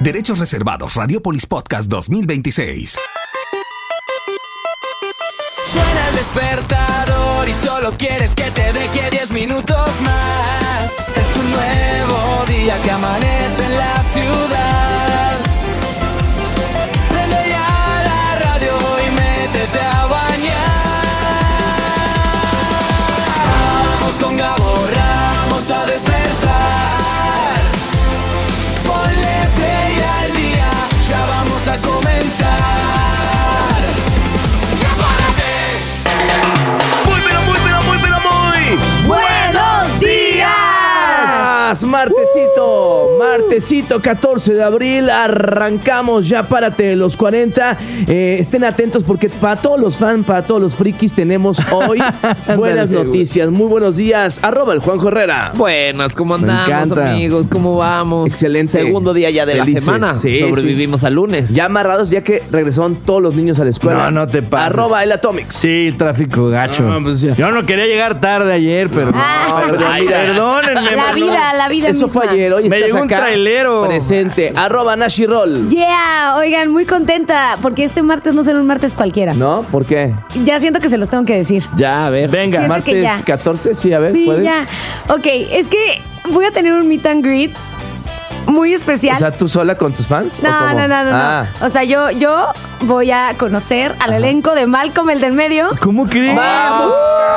Derechos reservados. Radiopolis Podcast 2026. Suena el despertador y solo quieres que te deje 10 minutos más. Es un nuevo día que amanece en la ciudad. Prende ya la radio y métete a bañar. Vamos con Gabo Ramos a despertar. Ponle play al día, ya vamos a comenzar. ¡Buenos días! Martesito 14 de abril, arrancamos ya, párate los 40. Estén atentos porque para todos los fans, para todos los frikis tenemos hoy buenas noticias. Muy buenos días, @el Juanjo Herrera. Buenas, ¿cómo andamos, amigos? ¿Cómo vamos? Excelente. Segundo día ya de Felices. la semana. Sí, Sobrevivimos al lunes. Ya amarrados, ya que regresaron todos los niños a la escuela. No te pases. @el Atomics. Sí, tráfico gacho. No, pues ya. Yo no quería llegar tarde ayer, pero... Ay, perdónenme. La vida Eso misma. fue ayer, hoy Me estás llegó un acá trailero. presente. @NashiRoll. Yeah, oigan, muy contenta porque este martes no será un martes cualquiera. ¿No? ¿Por qué? Ya siento que se los tengo que decir. Ya, a ver. Venga. Siento que Martes ya. 14, sí, a ver, Sí, ¿puedes? ya. Ok, es que voy a tener un meet and greet muy especial. O sea, ¿tú sola con tus fans? No, ¿o cómo? no. Ah. O sea, yo voy a conocer al elenco de Malcolm, el del medio. ¿Cómo crees? ¡Vamos!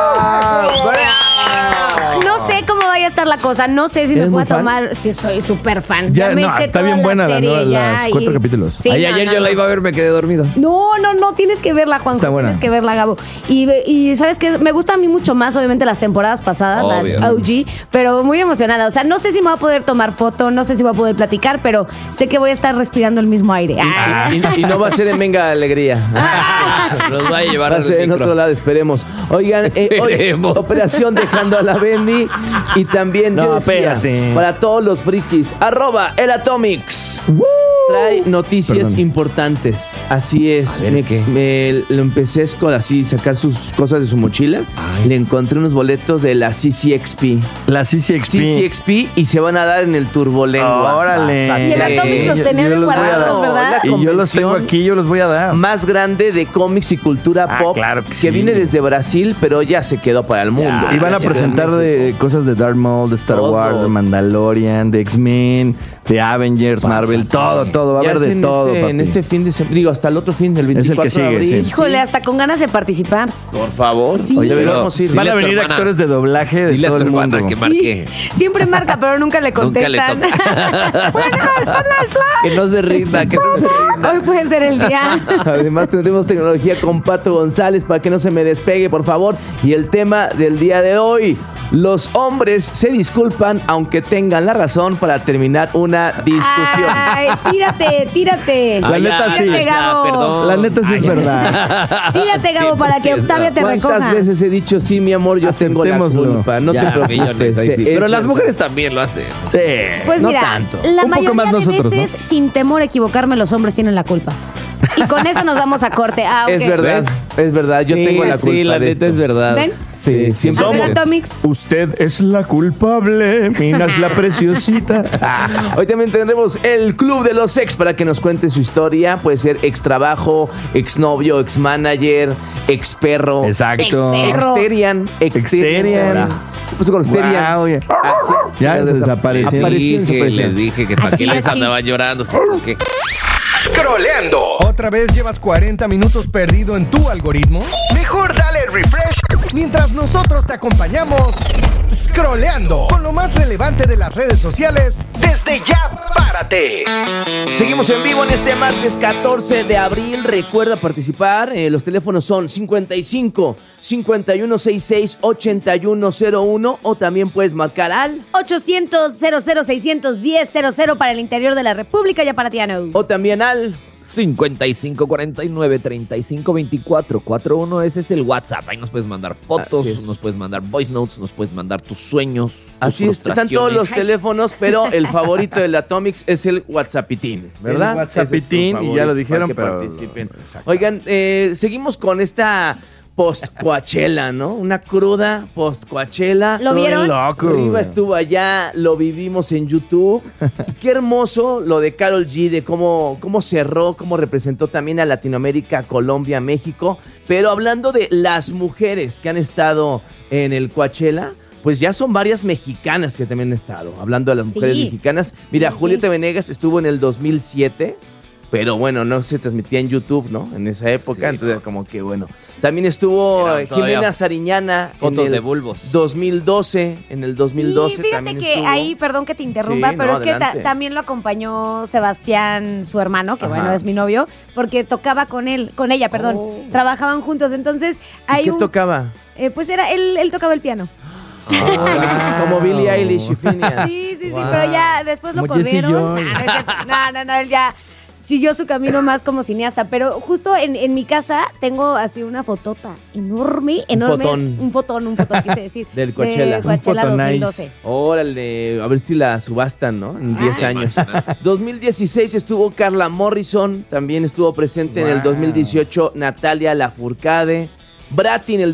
No sé cómo vaya a estar la cosa. No sé si me ¿Eres puedo muy fan? tomar. Sí, soy súper fan. Ya, me no, eché está toda bien la buena la serie nueva, ya las 4 capítulos. Sí, Ay, ayer yo la iba a ver, me quedé dormido. No, tienes que verla, Juanjo. Está buena. Tienes que verla, Gabo. Y ¿sabes qué? Me gusta a mí mucho más, obviamente, las temporadas pasadas, Obvio. las OG, pero muy emocionada. O sea, no sé si me voy a poder tomar foto, no sé si voy a poder platicar, pero sé que voy a estar respirando el mismo aire. Y no va a ser en Venga Alegría. Nos va a llevar Va a al ser en micro. otro lado, esperemos. Oigan, hoy, Esperemos. operación Dejando a la Bendy. Y también, No, yo decía, espérate. para todos los frikis, @el Atomics. Trae noticias Perdón. importantes. Así es. A ver, ¿qué? Lo empecé a así sacar sus cosas de su mochila. Le encontré unos boletos de la CCXP. La CCXP. Y se van a dar en el Turbolengua. Órale. Y el Atomics los tenía Yo bien los voy a guardados, dar. ¿verdad? Y yo los tengo aquí, yo los voy a dar. Más grande de cómics y cultura Ah, pop, claro que sí. viene desde Brasil, pero ya se quedó para el mundo. Y van a Ya se presentar quedó en de México. cosas de Darth Maul, de Star Todo. Wars, de Mandalorian, de X-Men, de Avengers, Marvel, todo. Va a Ya haber es de en todo, en papi. este fin de semana, digo, hasta el otro fin del Es el 24 que sigue, de abril. sí. Híjole, hasta con ganas de participar. Por favor. Sí. Oye, Pero deberíamos ir. dile Van a a tu venir hermana. actores de doblaje de Dile a todo tu el hermana mundo. que marque. Siempre marca, pero nunca le Nunca le contestan. toca. Que no se rinda, que no se rinda. Hoy puede ser el día. Además tendremos tecnología con Pato González para que no se me despegue, por favor. Y el tema del día de hoy: los hombres se disculpan aunque tengan la razón para terminar una discusión. Ay, tírate. La neta sí. Tírate, Gabo. Perdón. La neta sí es verdad. Tírate, Gabo, para que 100%. Octavia te ¿Cuántas recoja. veces he dicho, sí, mi amor, yo tengo la Aceptémoslo. culpa? No Ya, te millones, preocupes. ahí sí. Es Pero las verdad. mujeres también lo hacen. Sí. Pues no mira, tanto. la Un mayoría poco más de nosotros, veces, sin temor a equivocarme, los hombres tienen la culpa. Y con eso nos vamos a corte. Ah, ok. Es verdad, es verdad. Yo Sí, tengo la culpa. Sí, la de neta esto. es verdad. ¿Ven? Sí, siempre. A ver, Somos. Atomics. Usted es la culpable, Minas la preciosita. Hoy también tendremos el Club de los Ex para que nos cuente su historia. Puede ser ex trabajo, ex novio, ex manager, ex perro. Exacto. Externo. Exterian. Exterian. ¿Qué pasó con Exterian? Guau, oye. Ah, sí. Ya se desapareció. Les dije que para qué les Achí. andaban llorando. ¿Qué? Scrolleando. ¿Otra vez llevas 40 minutos perdido en tu algoritmo? Mejor dale refresh mientras nosotros te acompañamos scrolleando con lo más relevante de las redes sociales desde ya. ¡Párate! Seguimos en vivo en este martes 14 de abril. Recuerda participar. Los teléfonos son 55 5166 8101 o también puedes marcar al 800-00-610-00 para el interior de la República Yaparatiano. o también al 5549-3524-41. Ese es el WhatsApp. Ahí nos puedes mandar fotos, Así es. nos puedes mandar voice notes, nos puedes mandar tus sueños, tus Así es, están todos los teléfonos, pero el favorito del Atomics es el WhatsAppitín, ¿verdad? El WhatsAppitín, Ese es tu y ya lo favorito, dijeron, para que pero- participen. Exacto. Oigan, seguimos con esta post-Coachella, ¿no? Una cruda post-Coachella. ¿Lo vieron? Loco. Riva estuvo allá, lo vivimos en YouTube. Y qué hermoso lo de Karol G, de cómo cerró, cómo representó también a Latinoamérica, Colombia, México. Pero hablando de las mujeres que han estado en el Coachella, pues ya son varias mexicanas que también han estado. Hablando de las mujeres mexicanas. Mira, Julieta Venegas estuvo en el 2007. Pero bueno, no se transmitía en YouTube, ¿no? En esa época, Sí, entonces no. como que bueno. También estuvo Eran todavía Jimena Sariñana fotos en el de bulbos. 2012. En el 2012 Sí, fíjate también que estuvo. ahí, perdón que te interrumpa, Sí, pero no, es que adelante. también lo acompañó Sebastián, su hermano, que Ajá. bueno, es mi novio, porque tocaba con ella, trabajaban juntos, entonces ¿Y hay qué un... tocaba? Pues era, él tocaba el piano. Como Billie Eilish y Phineas. Sí, Wow. pero ya después lo Como Jesse corrieron. Joy. No, él ya siguió su camino más como cineasta, pero justo en mi casa tengo así una fotota enorme. Un fotón, quise decir. Del Coachella. De Coachella Un foto 2012. nice. Órale, a ver si la subastan, ¿no? En 10 años. Imagínate. 2016 estuvo Carla Morrison, también estuvo presente en el 2018 Natalia Lafourcade, Bratty en el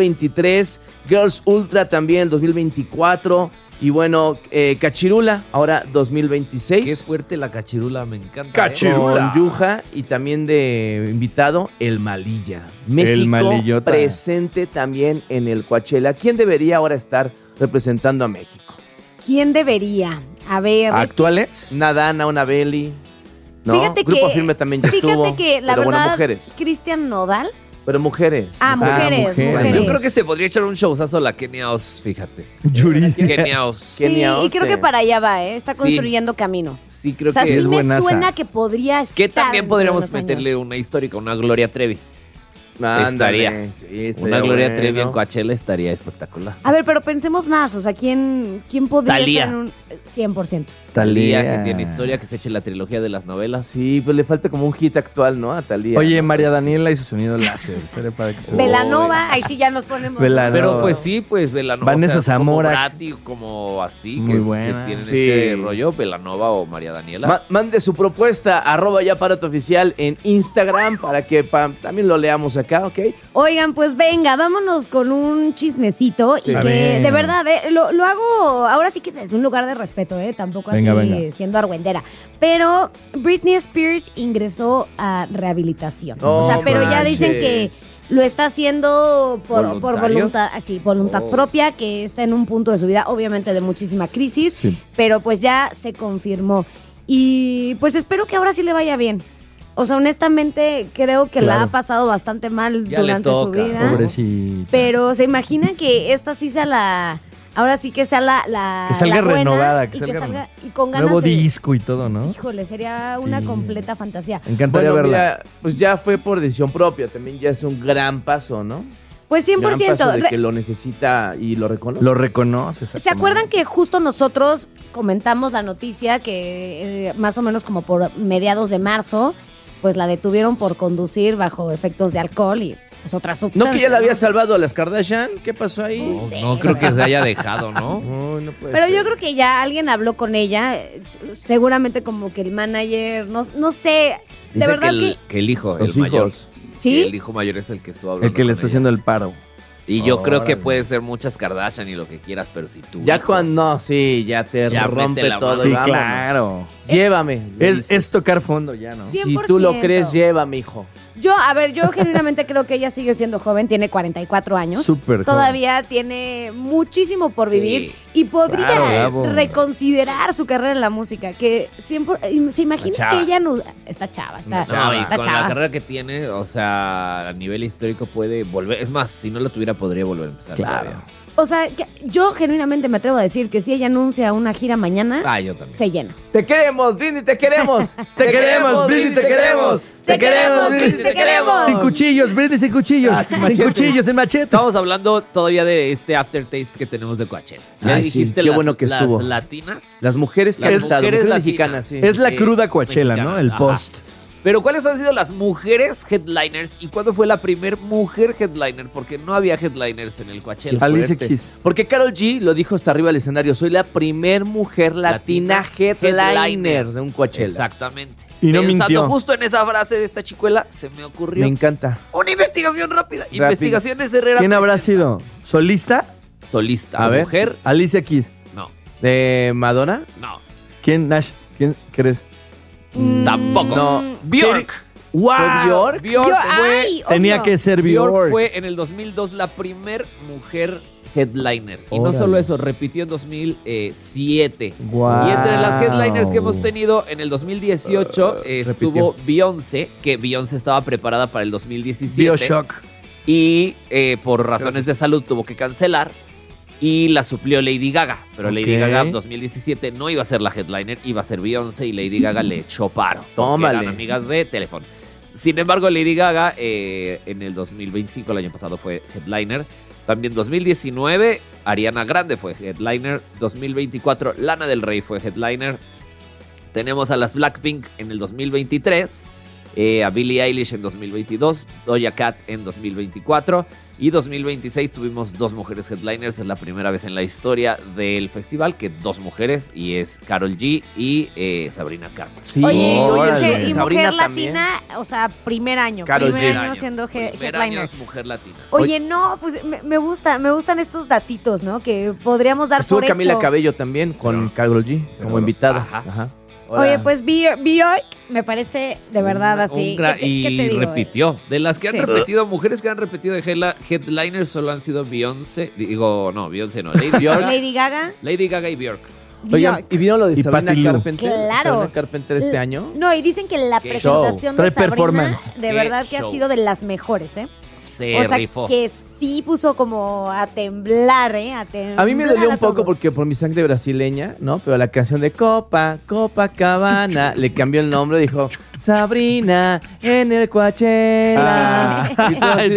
2023, Girls Ultra también en el 2024 y bueno, Cachirula ahora 2026. Qué fuerte la cachirula, me encanta. Cachirula. Con Yuja y también de invitado el Malilla. México Malillota. presente también en el Coachella. ¿Quién debería ahora estar representando a México? ¿Quién debería? A ver, es que- ¿Actuales? Nadana, Unabeli. ¿No? Fíjate Grupo que, Firme también ya estuvo. Fíjate que la pero verdad, bueno, mujeres. Cristian Nodal. Pero mujeres. Mujeres. Yo creo que se podría echar un showzazo la Kenia Os, fíjate. Yuri. Kenia Os. Sí, Kenia y creo Oce. que para allá va, Está Sí. construyendo camino. Sí, creo O sea, que sí es me buenaza. suena que podría estar. Que también podríamos dentro de unos meterle años. una histórica, una Gloria Trevi. Ándale, estaría. sí, estaría Una Gloria bueno. Trevi en Coachella estaría espectacular. A ver, pero pensemos más. O sea, ¿quién podría Thalía. estar en un 100%? Talía, que tiene historia, que se eche la trilogía de las novelas. Sí, pues le falta como un hit actual, ¿no? A Talía. Oye, María Daniela y su sonido láser. Sería para que estuviera- Velanova, ahí sí ya nos ponemos. Velanova. Pero pues sí, pues Velanova. Vanessa Zamora. Como Bratty, como así, Muy que buena. tienen Sí. este rollo, Velanova o María Daniela. Mande su propuesta, @yaparato_oficial en Instagram para que también lo leamos acá, ¿ok? Oigan, pues venga, vámonos con un chismecito y A que ver. de verdad lo hago ahora sí que desde un lugar de respeto, tampoco Venga, así venga. siendo argüendera. Pero Britney Spears ingresó a rehabilitación. No o sea, pero ya manches. dicen que lo está haciendo por ¿Voluntario? voluntad Oh. propia, que está en un punto de su vida, obviamente de muchísima crisis, Sí. pero pues ya se confirmó. Y pues espero que ahora sí le vaya bien. O sea, honestamente creo que la Claro. ha pasado bastante mal Ya le durante toca, su vida. Pobrecita. Pero se imaginan que esta sí sea la... Ahora sí que sea la Que salga la buena renovada, y que que salga salga y con ganas Nuevo de... disco y todo, ¿no? Híjole, sería una Sí. completa fantasía. Me encantaría Bueno, verla. mira, pues ya fue por decisión propia, también ya es un gran paso, ¿no? Pues Gran 100%. paso de que lo necesita y lo reconoce. Lo reconoces. ¿Se acuerdan que justo nosotros comentamos la noticia que más o menos como por mediados de marzo, pues la detuvieron por conducir bajo efectos de alcohol y pues otras ¿No sustancias? que ya la había salvado a las Kardashian? ¿Qué pasó ahí? No creo que se haya dejado, ¿no? No, no puede Pero ser. yo creo que ya alguien habló con ella, seguramente como que el manager, no sé, de Dice verdad que el hijo, Los el mayor. hijos. ¿Sí? El hijo mayor es el que estuvo hablando. El que le con está ella. haciendo el paro. Y yo creo que Órale. puede ser muchas Kardashian y lo que quieras, pero si tú. Ya hijo, cuando, no, sí, ya te Ya rompe mete la todo. mano. y Sí, vámonos. claro. Llévame. le Es dices. tocar fondo ya, ¿no? Sí. Si tú lo 100%. crees, llévame, hijo. Yo genuinamente creo que ella sigue siendo joven, tiene 44 años. Súper joven. Todavía tiene muchísimo por vivir y podría Claro, bravo. reconsiderar su carrera en la música. Que siempre, se imagina Está que chava. ella no. Está chava, está, No, y está con chava. la carrera que tiene, o sea, a nivel histórico puede volver. Es más, si no lo tuviera, podría volver a empezar. Claro. todavía. O sea, yo genuinamente me atrevo a decir que si ella anuncia una gira mañana, Ah, yo también. se llena. Te queremos, Britney, te queremos. Te queremos, Britney, te queremos. Te queremos, Britney, te queremos. Sin cuchillos, Britney, sin cuchillos. Ah, sin sin machete. cuchillos, sin machete. Estamos hablando todavía de este aftertaste que tenemos de Coachella. Ya Ay, sí, dijiste qué las, bueno que las estuvo. latinas. Las mujeres que Las han estado, mujeres mujeres latinas. mexicanas, sí. Es la Sí, cruda Coachella, ¿no? mexicana, El ajá. post. Pero ¿cuáles han sido las mujeres headliners y cuándo fue la primer mujer headliner? Porque no había headliners en el Coachella. Alicia Keys. Porque Karol G lo dijo hasta arriba del escenario. Soy la primer mujer latina headliner de un Coachella. Exactamente. Y no Pensando mintió. justo en esa frase de esta chicuela, se me ocurrió Me encanta. una investigación rápida. Investigaciones Herrera. ¿Quién habrá presenta. sido? ¿Solista? Solista. A ver. Mujer. Alicia Keys. No. ¿De Madonna? No. ¿Quién, Nash? ¿Quién crees? Tampoco. No. Bjork. ¡Wow! ¿Bjork? Bjork fue, Ay, Tenía obvio. que ser Bjork Bjork. fue en el 2002 la primer mujer headliner. Y no Órale. solo eso, repitió en 2007. Guau. Y entre las headliners que hemos tenido en el 2018 estuvo Beyoncé, que Beyoncé estaba preparada para el 2017. BioShock. Y por razones de salud tuvo que cancelar. Y la suplió Lady Gaga. Pero Lady Ok. Gaga en 2017 no iba a ser la headliner, iba a ser Beyoncé. Y Lady Gaga le echó paro. Porque Tómale. eran amigas de teléfono. Sin embargo, Lady Gaga en el 2025, el año pasado, fue headliner. También 2019, Ariana Grande fue headliner. 2024, Lana del Rey fue headliner. Tenemos a las Blackpink en el 2023. A Billie Eilish en 2022, Doja Cat en 2024 y 2026 tuvimos 2 mujeres headliners. Es la primera vez en la historia del festival que 2 mujeres y es Karol G y Sabrina Carpenter. Sí. Oye, Órale. y Sabrina mujer también. latina, o sea, primer año. Karol primer G. año siendo Primer año headliner. es mujer latina. Oye, no, pues me gustan estos datitos, ¿no? Que podríamos dar Estuvo por Camila hecho. Cabello también con Karol G como invitada. Ajá. Ajá. Oye, pues Bjork me parece de verdad así. ¿Qué te Y digo? repitió. De las que han Sí. repetido, mujeres que han repetido de headliners solo han sido Beyoncé. Beyoncé no, Lady Lady Gaga. Lady Gaga y Bjork. Oigan, Bjork. ¿y vino lo de Y Sabrina Patti Lou. Carpenter? Claro. Sabrina Carpenter este año. No, y dicen que la Qué presentación show. de Trae Sabrina performance. de Qué verdad que ha show. sido de las mejores, ¿eh? Se O sea, rifó. que sí puso como a temblar, ¿eh? A temblar. A mí me dolió un poco todos. porque por mi sangre brasileña, ¿no? Pero la canción de Copacabana le cambió el nombre, dijo Sabrina en el Coachella. Y todo así,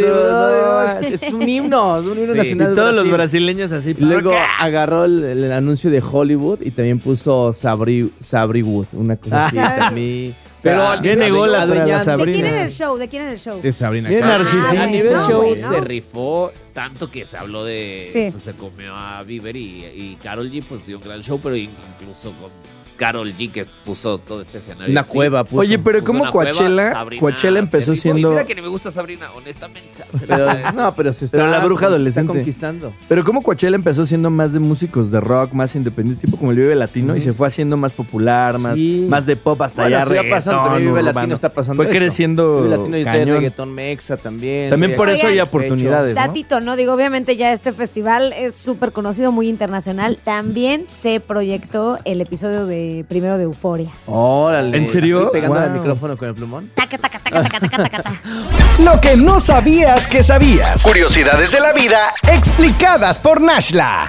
es un himno Sí. nacional. Y de todos los Brasil. brasileños así. Y luego agarró el anuncio de Hollywood y también puso Sabriwood, una cosa así también. Pero ¿Quién negó la adueñando- ¿De quién Sabrina? era el show? ¿De quién era el show? De Sabrina Bien Carpenter. narcisista. A nivel no, show bueno. se rifó tanto que se habló de... Sí. Pues se comió a Bieber y Karol G pues dio un gran show, pero incluso con Karol G que puso todo este escenario. Una sí, cueva puso. Oye, pero puso ¿cómo una cueva, Coachella? Sabrina Coachella se empezó rifó. siendo... Y mira que ni me gusta Sabrina, honestamente. se Pero, la agradezco. no, pero se está, Pero la bruja está adolescente. conquistando. Pero como Coachella empezó siendo más de músicos de rock, más independientes, tipo como el Vive Latino, y se fue haciendo más popular, Sí. más de pop hasta Bueno, allá sí va pasando, reggaetón, también Vive urbano. Latino está pasando Fue eso. creciendo Vive Latino y trae cañón. reggaetón mexa también. También por eso hay Oigan, oportunidades, ¿no? Datito, ¿no? Digo, obviamente ya este festival es súper conocido, muy internacional. También se proyectó el episodio de primero de Euphoria. Órale. ¿En serio? Así pegando al Wow. micrófono con el plumón. Taca, taca, taca, taca, taca, taca, taca. Lo que no sabías que sabías. Curiosidades de la vida explicadas por Nashla.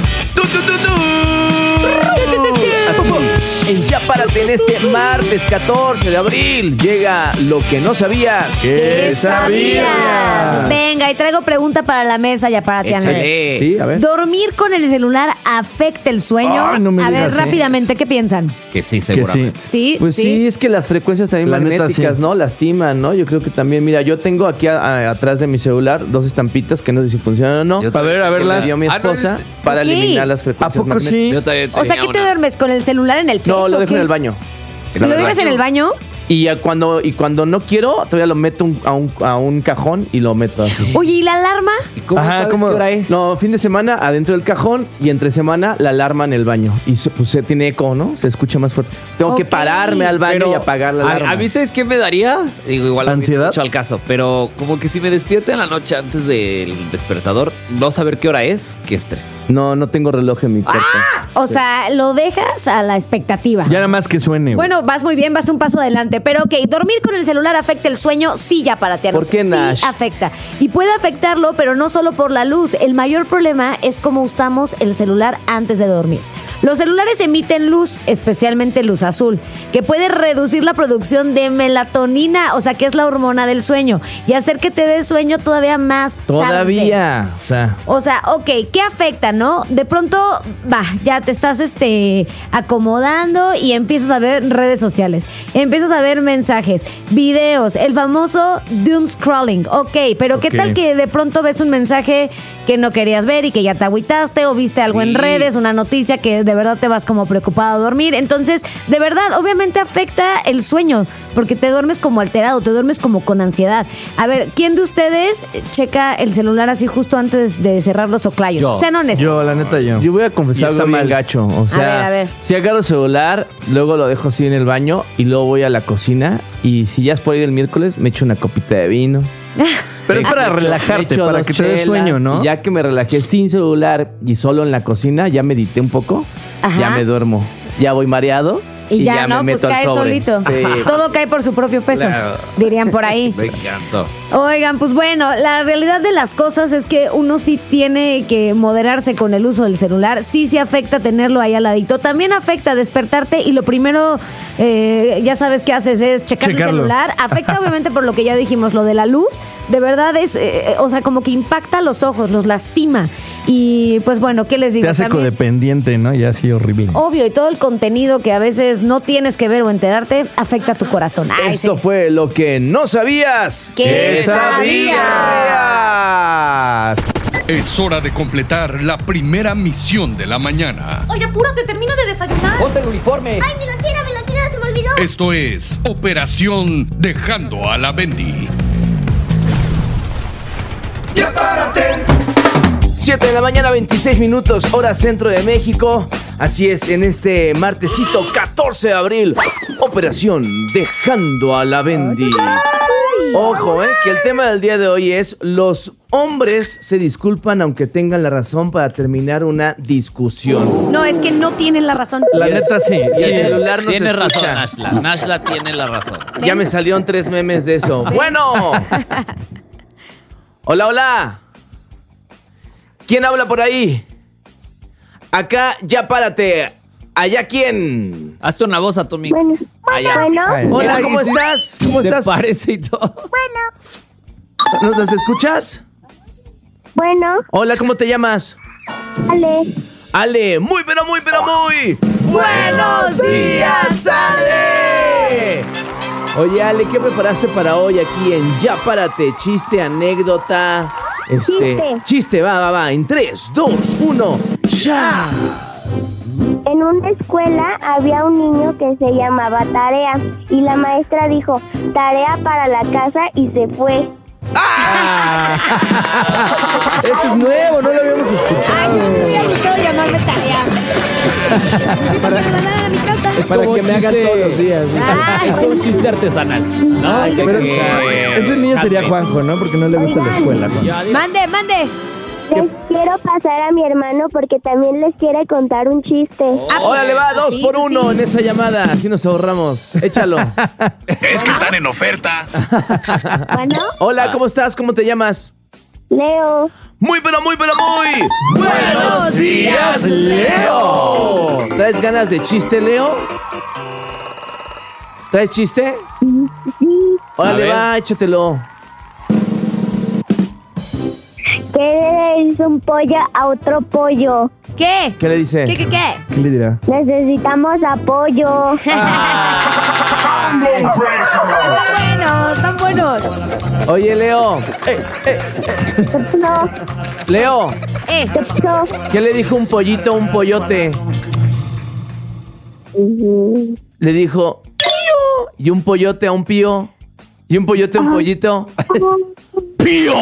En Ya Párate en este martes 14 de abril llega lo que no sabías. ¿Qué sabías? Venga, y traigo pregunta para la mesa ya para ti, Échale. Andrés. Sí, a ver. ¿Dormir con el celular afecta el sueño? Ay, no me a ver, digas rápidamente, ¿qué piensan? Que sí, Que sí. seguramente. Sí, Pues sí, es que las frecuencias también La neta, magnéticas, sí. ¿no? Lastiman, ¿no? Yo creo que también, mira, yo tengo aquí atrás de mi celular 2 estampitas que no sé si funcionan o no. Yo A ver, también verlas. Me dio mi Ah, no, esposa este- para Ok. eliminar las ¿A frecuencias poco sí? Yo magnéticas. también O sea, tenía ¿qué te una. duermes? ¿Con el celular en el pecho? No, lo o dejo qué? en el baño. ¿Lo dejas en el baño? Y cuando no quiero, todavía lo meto a un cajón y lo meto así. Oye, ¿y la alarma? ¿Y cómo Ajá, sabes ¿cómo? qué hora es? No, fin de semana adentro del cajón y entre semana la alarma en el baño. Y pues se tiene eco, ¿no? Se escucha más fuerte. Tengo que Ok. pararme al baño Pero y apagar la alarma. a mí, ¿sabes qué me daría? Digo, igual a mí ¿Ansiedad? mucho al caso, pero como que si me despierto en la noche antes del despertador, no saber qué hora es, qué estrés. No tengo reloj en mi cuarto. O sea, lo dejas a la expectativa. Ya nada más que suene. güey. Bueno, vas muy bien, vas un paso adelante. Pero ok, ¿dormir con el celular afecta el sueño? Sí, ya para ti. ¿Por qué, Nash? Sí, afecta. Y puede afectarlo, pero no solo por la luz. El mayor problema es cómo usamos el celular antes de dormir. Los celulares emiten luz, especialmente luz azul, que puede reducir la producción de melatonina, o sea, que es la hormona del sueño, y hacer que te dé sueño todavía más tarde. Todavía. O sea, ok, ¿qué afecta, no? De pronto, ya te estás acomodando y empiezas a ver redes sociales, empiezas a ver mensajes, videos, el famoso doom scrolling. Ok, pero ¿qué tal que de pronto ves un mensaje que no querías ver y que ya te agüitaste, o viste algo en redes, una noticia que de verdad te vas como preocupado a dormir? Entonces, de verdad, obviamente afecta el sueño, porque te duermes como alterado, te duermes como con ansiedad. A ver, ¿quién de ustedes checa el celular así justo antes de cerrar los oclayos? Sean honestos. Yo, la neta, yo. Yo voy a confesar algo bien gacho. O sea, a ver. Si agarro el celular, luego lo dejo así en el baño y luego voy a la cocina, y si ya es por ahí del miércoles, me echo una copita de vino. Pero es para relajarte, para que te dé sueño, ¿no? Y ya que me relajé sin celular y solo en la cocina, ya medité un poco, ya me duermo. Ya voy mareado. Y ya no, me pues meto al cae sobre. solito. Sí. Todo cae por su propio peso, dirían por ahí. Me encantó. Oigan, pues bueno, la realidad de las cosas es que uno sí tiene que moderarse con el uso del celular. Sí afecta tenerlo ahí al ladito. También afecta despertarte y lo primero, ya sabes qué haces, es checar el celular. Afecta obviamente por lo que ya dijimos, lo de la luz. De verdad es, o sea, como que impacta los ojos, los lastima. Y pues bueno, ¿qué les digo? Te hace codependiente, ¿no? Ya así horrible. Obvio, y todo el contenido que a veces no tienes que ver o enterarte afecta a tu corazón. Esto fue lo que no sabías. ¿Qué sabías? Es hora de completar la primera misión de la mañana. Oye, apúrate, termina de desayunar. Ponte el uniforme. Ay, mi lonchera, se me olvidó. Esto es Operación Dejando a la Bendy. ¡Ya párate! 7 de la mañana, 26 minutos, hora centro de México. Así es, en este martesito 14 de abril, Operación Dejando a la Bendy. Ojo, que el tema del día de hoy es: los hombres se disculpan aunque tengan la razón para terminar una discusión. No, es que no tienen la razón. La neta sí. Y el celular no Tiene se escucha. razón, Nashla tiene la razón. Ya me salieron 3 memes de eso. Bueno. Hola. ¿Quién habla por ahí? Acá, ya párate. ¿Allá quién? Hazte una voz a tu mix. Allá. Hola, ¿cómo estás? ¿Cómo estás? ¿Te parece y todo? ¿Nos escuchas? Bueno. Hola, ¿cómo te llamas? Ale. Muy. ¡Buenos días, Ale! Oye, Ale, ¿qué preparaste para hoy aquí en Ya Párate? Chiste, anécdota. Chiste, va. En 3, 2, 1, ¡ya! En una escuela había un niño que se llamaba Tarea y la maestra dijo, tarea para la casa, y se fue. Eso es nuevo, no lo habíamos escuchado. Ay, me hubiera gustado llamarme Tarea. Para que me mandaran a mi casa. Es para que me hagan todos los días. Es como un chiste artesanal. No, ese niño sería Juanjo, ¿no? Porque no le gusta la escuela. Mande. Les quiero pasar a mi hermano porque también les quiere contar un chiste. Órale, va, 2 por 1 en esa llamada. Así nos ahorramos. Échalo. Es que están en oferta. Bueno. Hola, ¿cómo estás? ¿Cómo te llamas? Leo. Muy. ¡Buenos días, Leo! ¿Traes ganas de chiste, Leo? ¿Traes chiste? Sí. Órale, va, échatelo. ¿Qué le dice un pollo a otro pollo? ¿Qué? ¿Qué le dice? ¿Qué? ¿Qué le dirá? Necesitamos apoyo. Están buenos. Oye, Leo. No. Leo, ¿Qué pasó? ¿qué le dijo un pollito a un pollote? Le dijo, ¡pío! Y un pollote a un pío. Y un pollote a un pollito. ¡Pío!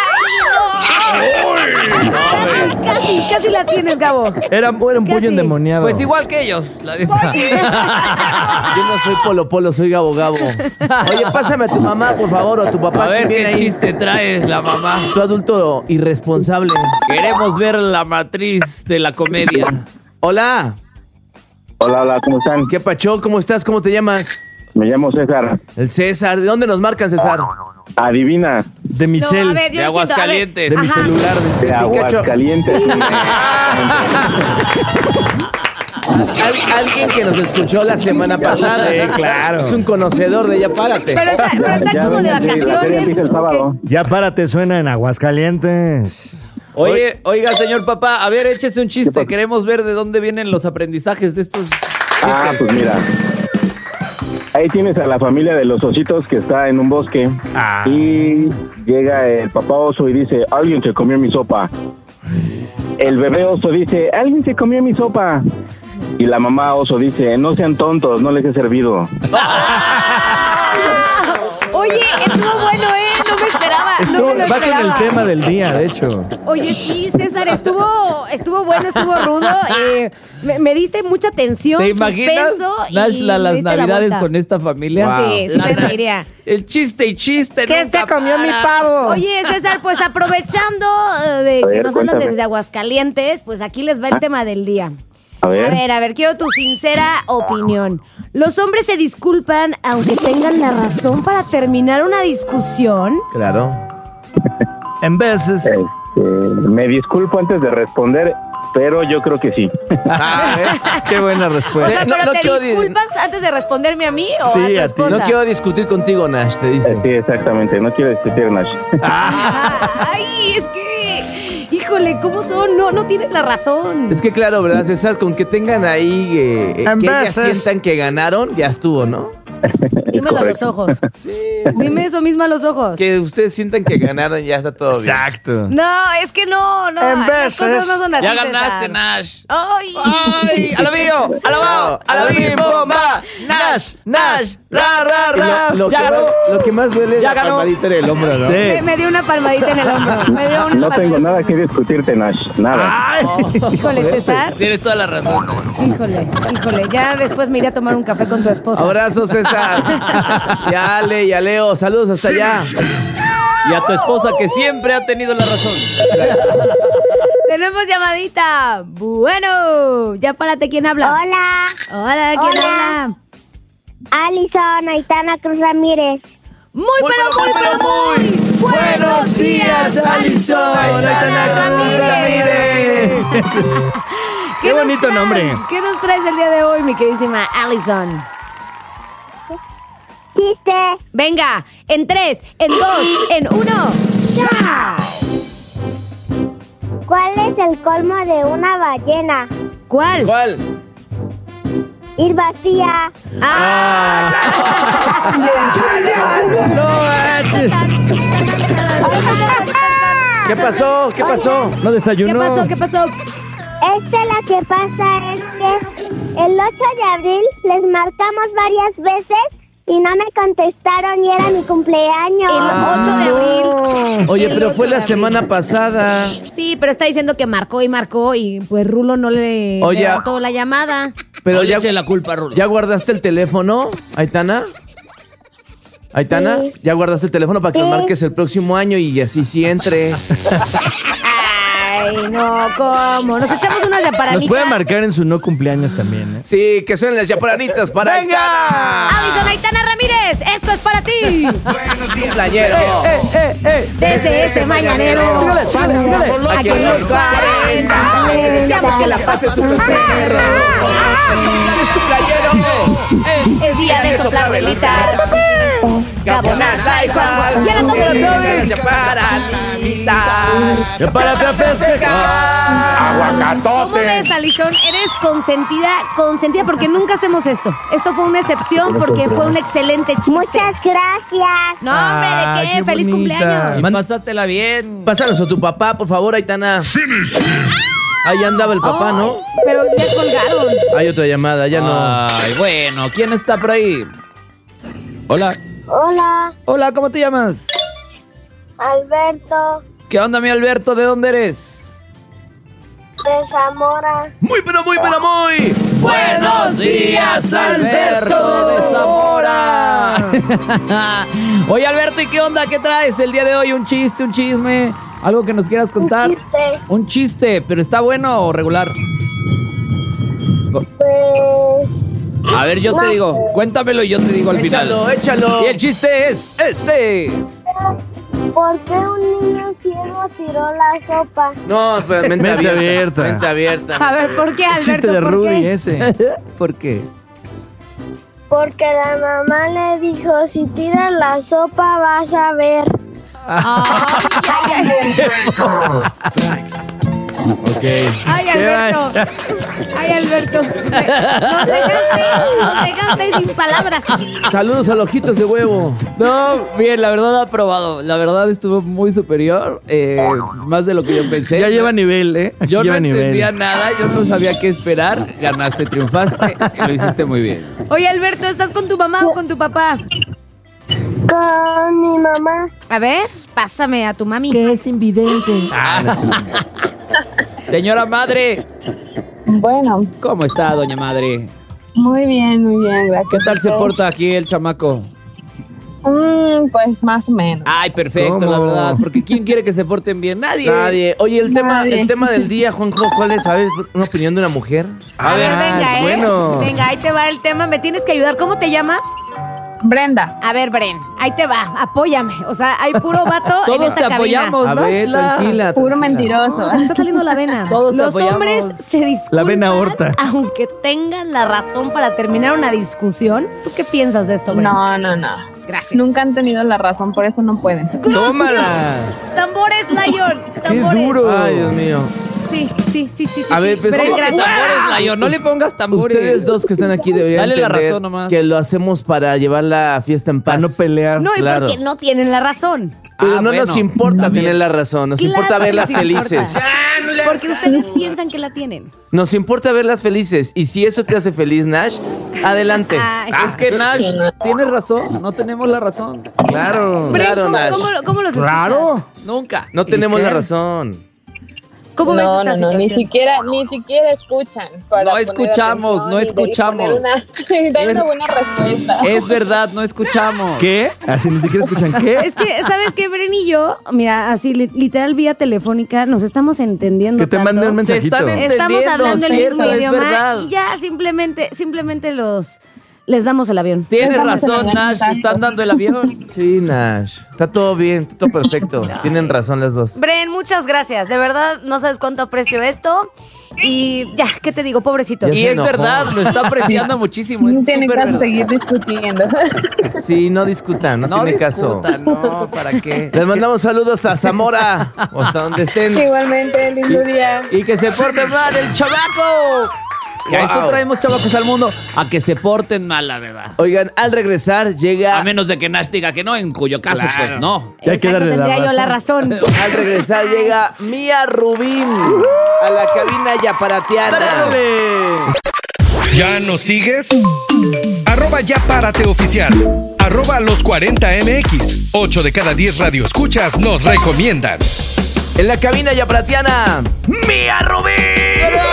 Casi la tienes, Gabo. Era un pollo Casi. endemoniado. Pues igual que ellos, la neta. Yo no soy Polo, soy Gabo. Oye, pásame a tu mamá, por favor, o a tu papá. A ver que viene qué ahí. chiste trae la mamá. Tu adulto irresponsable. Queremos ver la matriz de la comedia. Hola. Hola, ¿cómo están? ¿Qué pacho? ¿Cómo estás? ¿Cómo te llamas? Me llamo César. El César. ¿De dónde nos marcan, César? Adivina. De mi cel. a ver, yo De siento, Aguascalientes. De mi celular. De Aguascalientes. Alguien que nos escuchó la semana pasada. Sí, claro. Es un conocedor de Ya Párate. Pero está como de La feria vacaciones. empieza el sábado. Ya párate, suena en Aguascalientes. Oiga, señor papá, a ver, échese un chiste. Queremos ver de dónde vienen los aprendizajes de estos chistes. Pues mira. Ahí tienes a la familia de los ositos que está en un bosque. Y llega el papá oso y dice, alguien se comió mi sopa. El bebé oso dice, alguien se comió mi sopa. Y la mamá oso dice, no sean tontos, no les he servido. Oye, estuvo bueno, no me esperaba. No me lo Va con esperaba. el tema del día, de hecho. Oye, sí, César, estuvo bueno, estuvo rudo. Me diste mucha tensión, ¿Te imaginas, suspenso y Nash, me las diste la navidades vuelta. con esta familia? Sí, sí me reiría. El chiste y chiste. ¿Quién nunca se comió para. mi pavo? Oye, César, pues aprovechando de A que ver, nos hablan cuéntame. desde Aguascalientes, pues aquí les va el tema del día. A ver. A ver, quiero tu sincera opinión. ¿Los hombres se disculpan aunque tengan la razón para terminar una discusión? Claro. En veces. Me disculpo antes de responder, pero yo creo que sí. Qué buena O respuesta. sea, no- ¿pero no te quiero disculpas antes de responderme a mí o Sí, a tu a ti. esposa? No quiero discutir contigo, Nash, te dice. Sí, exactamente. No quiero discutir, Nash. Ay, es que... Híjole, ¿cómo son? No tienen la razón. Es que claro, ¿verdad, César? Con que tengan ahí, que En ellas veces. sientan que ganaron, ya estuvo, ¿no? Dímelo a los correcto. ojos. Dime eso mismo a los ojos. Que ustedes sientan que ganaron, ya está todo bien. Exacto. No, es que no. En Las veces. cosas no son así, Ya ganaste, César. Nash. Ay. ¡Ay! ¡A la mío! ¡A la bao! ¡A la bim bomba! ¡Nash! ¡Nash! ¡Ra, ra, ra! Lo ¡Ya que ganó! lo que más duele es Ya la ganó. palmadita en el hombro, ¿no? Sí. Me dio una palmadita en el hombro. Me dio una No tengo palmadita. nada que discutirte, Nash. Nada. Híjole, César. Tienes toda la razón. Híjole. Ya después me iré a tomar un café con tu esposa. Abrazo, César. Ya, Ale, y a Leo. Saludos hasta allá. Y a tu esposa que siempre ha tenido la razón. Tenemos llamadita. Bueno, ya párate, ¿quién habla? Hola, Hola, ¿quién Hola. habla? Alison Aitana Cruz Ramírez. Muy, pero muy. Buenos días, Alison. Aitana Ramírez. Qué nos bonito traes? nombre. ¿Qué nos traes el día de hoy, mi queridísima Alison? Chiste. Venga, en 3, en 2, en 1. ¡Ya! ¿Cuál es el colmo de una ballena? ¿Cuál? ¿Cuál? Ir vacía. ¡Ah! ¿Qué pasó? ¿Qué pasó? No ¿Qué desayunó. pasó? Lo que pasa es que el 8 de abril les marcamos varias veces y no me contestaron y era mi cumpleaños. El 8 de abril. Oye, El pero 8 fue de la abril. semana pasada. Sí, pero está diciendo que marcó y pues Rulo no le Oye. levantó la llamada. Pero No le ya, eche la culpa a Rulo. ¿ya guardaste el teléfono, Aitana? Aitana, Sí. ¿ya guardaste el teléfono para que lo marques el próximo año y así sí entre? Ay, no, ¿cómo? Nos echamos unas yaparanitas. Nos puede marcar en su no cumpleaños también, ¿eh? Sí, que suenen las yaparanitas para Aitana. Alison Aitana Ramírez, esto es para ti. Playero. Desde este mañanero. Aquí en los 40. Te deseamos que la pases súper perro. Es tu playero. Es día de soplar velitas. Gabonash, Lifehack. Y a la Toby. Yaparanitas. Ya párate a festejar. ¿Cómo ves, Alison? Eres consentida porque nunca hacemos esto. Esto fue una excepción porque fue un excelente chiste. Muchas gracias. No, hombre, ¿de Ah, qué? qué ¡Feliz bonita. cumpleaños! Pásatela bien. Pásanos a tu papá, por favor, Aitana. Ahí andaba el papá, ¿no? Pero ya colgaron. Hay otra llamada, ya no. Ay, bueno, ¿quién está por ahí? Hola. Hola, Hola, ¿cómo te llamas? Alberto ¿Qué onda, mi Alberto? ¿De dónde eres? de Zamora. Muy. ¡Buenos días, Alberto de Zamora! Oye, Alberto, ¿y qué onda? ¿Qué traes el día de hoy? ¿Un chiste, un chisme? ¿Algo que nos quieras contar? Chiste. Un chiste, pero ¿está bueno o regular? Pues A ver, yo te digo, cuéntamelo y yo te digo al final. Échalo. Y el chiste es este. ¿Por qué un niño ciego tiró la sopa? No, pero mente Mente abierta. abierta. Mente abierta. A ver, ¿por qué, El Alberto? chiste de ¿Por Rudy qué? ese. ¿Por qué? Porque la mamá le dijo, si tiras la sopa vas a ver. Ay, Alberto. Ay, Alberto. Nos dejaste sin palabras. Saludos a los ojitos de huevo. No, bien, la verdad aprobado. La verdad estuvo muy superior. Más de lo que yo pensé. Ya lleva nivel, ¿eh? Aquí Yo no lleva entendía nivel. nada, yo no sabía qué esperar. Ganaste, triunfaste y lo hiciste muy bien. Oye, Alberto, ¿estás con tu mamá o con tu papá? Con mi mamá. A ver, pásame a tu mami. Que es invidente. Señora madre, Bueno, ¿cómo está, doña madre? muy bien, gracias. ¿Qué tal se porta aquí el chamaco? Pues más o menos. Ay, perfecto, ¿Cómo? la verdad. Porque ¿quién quiere que se porten bien? Nadie. Nadie. Oye, el tema Nadie. del día, Juanjo, ¿cuál es? A ver, una opinión de una mujer. A ver, venga, bueno. Venga, ahí te va el tema. Me tienes que ayudar. ¿Cómo te llamas? Brenda, A ver, Bren, ahí te va. Apóyame. O sea, hay puro vato en Todos esta te cabina. apoyamos, A ver, Nashla. tranquila. puro tranquila. mentiroso. No, se me está saliendo la vena. Todos te Los apoyamos. hombres se disculpan. La vena aorta. Aunque tengan la razón para terminar una discusión. ¿Tú qué piensas de esto, Bren? No. Gracias. Nunca han tenido la razón, por eso no pueden. ¡Tómala! Tambores, Lion. ¡Qué Tambores. duro! Ay, Dios mío. Sí. A ver, pues, Bren, ¿cómo que gracias. Tambores, Layo, no le pongas tambores. Ustedes dos que están aquí deberían Dale la entender razón nomás. que lo hacemos para llevar la fiesta en paz. Para no pelear. No, y Claro. porque no tienen la razón. Pero no bueno. nos importa tener la razón, nos Claro importa que verlas nos importa. felices. Porque ustedes piensan que la tienen. Nos importa verlas felices. Y si eso te hace feliz, Nash, adelante. Ay. Es que Nash, tienes razón. No tenemos la razón. Claro. Bren, claro, ¿cómo, Nash. cómo los escuchas? Claro. Nunca. No tenemos qué? la razón. ¿Cómo ves esta Ni situación? siquiera escuchan. para No poner escuchamos, atención no y escuchamos. dar una buena respuesta. Es verdad, no escuchamos. ¿Qué? Así ni siquiera escuchan qué. Es que, ¿sabes qué, Bren y yo? Mira, así literal vía telefónica nos estamos entendiendo Que te tanto. manden un Se mensajito. están Estamos entendiendo, hablando el cierto, mismo es idioma verdad. y ya simplemente les damos el avión. Tienes Estamos razón, en el Nash, exacto. están dando el avión. Sí, Nash. Está todo bien, está todo perfecto. Tienen razón las dos. Bren, muchas gracias. De verdad, no sabes cuánto aprecio esto. Y ya, ¿qué te digo? Pobrecito. Ya Y se es enojó. verdad, lo está apreciando muchísimo. No Es tiene súper que verdad. seguir discutiendo. Sí, no discutan, no tiene caso. discutan, no, ¿para qué? Les mandamos saludos hasta Zamora o hasta donde estén. Igualmente, lindo día. Y que se porten mal el chavaco. Que a eso Wow. traemos chavacos al mundo, a que se porten mal, la verdad. Oigan, al regresar llega. A menos de que Nash diga que no, en cuyo caso, pues no. Ya hay que Exacto, darle la tendría yo la razón. Al regresar llega Mía Rubín a la cabina yaparatiana. ¿Ya nos sigues? @ya párate oficial. @los 40mx. 8 de cada 10 radioescuchas nos recomiendan. En la cabina yaparatiana, Mía Rubín.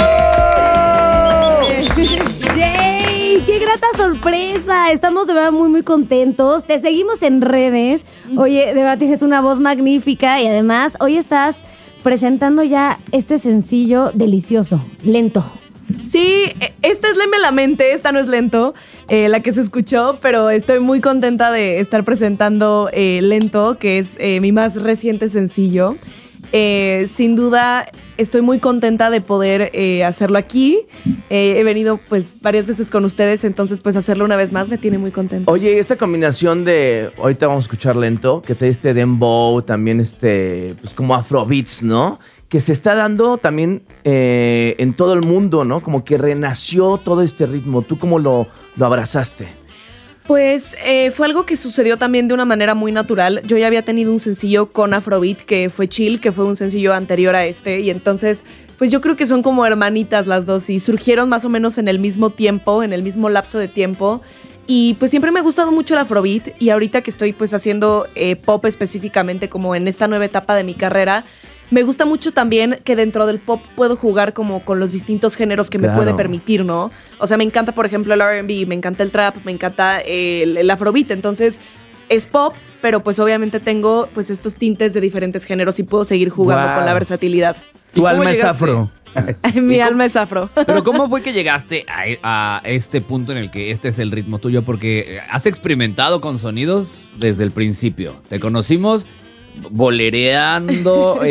¡Yay! ¡Qué grata sorpresa! Estamos de verdad muy contentos. Te seguimos en redes. Oye, de verdad tienes una voz magnífica y además hoy estás presentando ya este sencillo delicioso, lento. Sí, esta es Léeme la mente, esta no es Lento, la que se escuchó, pero estoy muy contenta de estar presentando Lento, que es mi más reciente sencillo. Sin duda estoy muy contenta de poder hacerlo aquí. He venido pues varias veces con ustedes, entonces pues hacerlo una vez más me tiene muy contenta. Oye, esta combinación de, ahorita vamos a escuchar lento, que trae este dembow, también pues como afrobeats, ¿no? Que se está dando también en todo el mundo, ¿no? Como que renació todo este ritmo. ¿Tú cómo lo abrazaste? Pues fue algo que sucedió también de una manera muy natural. Yo ya había tenido un sencillo con Afrobeat que fue Chill, que fue un sencillo anterior a este. Y entonces, pues yo creo que son como hermanitas las dos y surgieron más o menos en el mismo tiempo, en el mismo lapso de tiempo. Y pues siempre me ha gustado mucho el Afrobeat y ahorita que estoy pues haciendo pop específicamente como en esta nueva etapa de mi carrera, me gusta mucho también que dentro del pop puedo jugar como con los distintos géneros que me Claro. puede permitir, ¿no? O sea, me encanta, por ejemplo, el R&B, me encanta el trap, me encanta el Afrobeat. Entonces, es pop, pero pues obviamente tengo pues estos tintes de diferentes géneros y puedo seguir jugando Wow. con la versatilidad. Tu cómo alma es llegaste? afro. Mi alma es afro. Pero ¿cómo fue que llegaste a este punto en el que este es el ritmo tuyo? Porque has experimentado con sonidos desde el principio. Te conocimos bolereando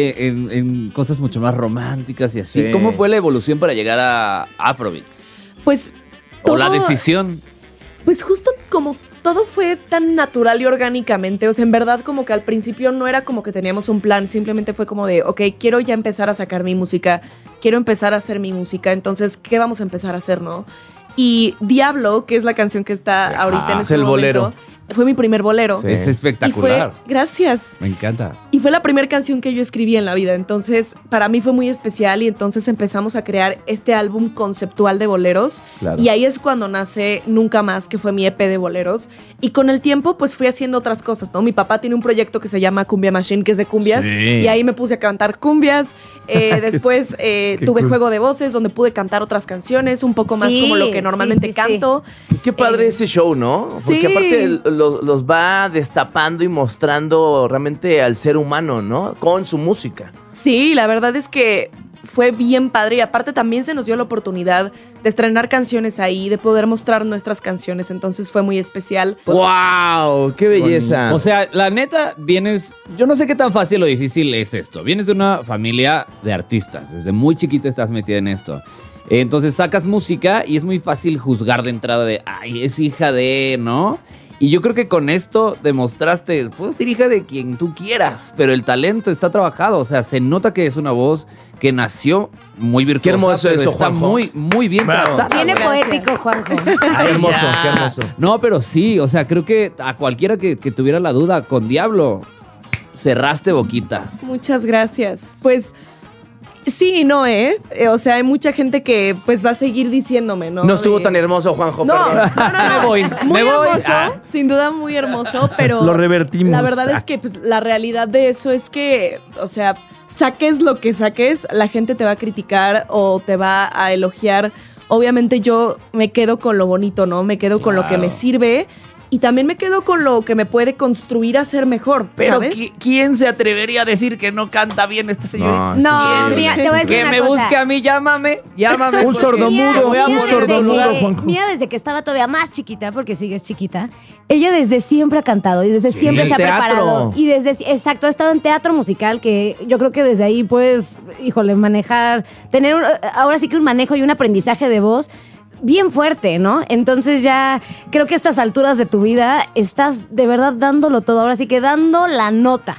en cosas mucho más románticas y así. Sí. ¿Cómo fue la evolución para llegar a Afrobeat? Pues ¿O la todo- decisión? Pues justo como todo fue tan natural y orgánicamente, o sea, en verdad como que al principio no era como que teníamos un plan, simplemente fue como de, ok, quiero ya empezar a sacar mi música, quiero empezar a hacer mi música, entonces, ¿qué vamos a empezar a hacer, no? Y Diablo, que es la canción que está ahorita en es este el momento, bolero. fue mi primer bolero. Es espectacular. Y fue, gracias. Me encanta. Y fue la primera canción que yo escribí en la vida, entonces para mí fue muy especial y entonces empezamos a crear este álbum conceptual de boleros. Claro. Y ahí es cuando nace Nunca Más, que fue mi EP de boleros. Y con el tiempo pues fui haciendo otras cosas, ¿no? Mi papá tiene un proyecto que se llama Cumbia Machine, que es de cumbias. Sí. Y ahí me puse a cantar cumbias. Después tuve cool. juego de voces donde pude cantar otras canciones, un poco más Sí, como lo que normalmente sí, sí, canto. Qué padre ese show, ¿no? Porque sí. aparte los va destapando y mostrando realmente al ser humano, ¿no? Con su música. Sí, la verdad es que fue bien padre y aparte también se nos dio la oportunidad de estrenar canciones ahí, de poder mostrar nuestras canciones, entonces fue muy especial. ¡Wow! ¡Qué belleza! O sea, la neta, vienes... Yo no sé qué tan fácil o difícil es esto. Vienes de una familia de artistas. Desde muy chiquita estás metida en esto. Entonces sacas música y es muy fácil juzgar de entrada de... Ay, es hija de... ¿no? Y yo creo que con esto demostraste... Puedes ser hija de quien tú quieras, pero el talento está trabajado. O sea, se nota que es una voz que nació muy virtuosa. Qué hermoso pero eso, está Juanjo. muy bien Bravo. tratada. Viene Gracias. poético, Juanjo. Ay, Qué hermoso, ya. qué hermoso. No, pero sí, o sea, creo que a cualquiera que tuviera la duda, con Diablo, cerraste boquitas. Muchas gracias. Pues sí y no, o sea, hay mucha gente que pues va a seguir diciéndome, ¿no? No estuvo De- tan hermoso, Juanjo, No, perdón. no. Me voy, Muy me voy. hermoso, Ah. sin duda muy hermoso, pero Lo revertimos. la verdad es que pues, la realidad de eso es que, o sea, saques lo que saques, la gente te va a criticar o te va a elogiar. Obviamente yo me quedo con lo bonito, ¿no? Me quedo con lo que me sirve y también me quedo con lo que me puede construir a ser mejor, Pero ¿sabes? ¿quién se atrevería a decir que no canta bien este señorita? No, mira, te voy a decir Que una me cosa. busque a mí, llámame. Un porque- sordomudo, voy a un morir. sordomudo, Juanjo. Mira, desde que estaba todavía más chiquita, porque sigues chiquita, ella desde siempre ha cantado y desde siempre en se ha teatro. preparado. Y exacto, ha estado en teatro musical, que yo creo que desde ahí puedes, híjole, manejar, tener ahora sí que un manejo y un aprendizaje de voz bien fuerte, ¿no? Entonces ya creo que a estas alturas de tu vida estás de verdad dándolo todo, ahora sí que dando la nota.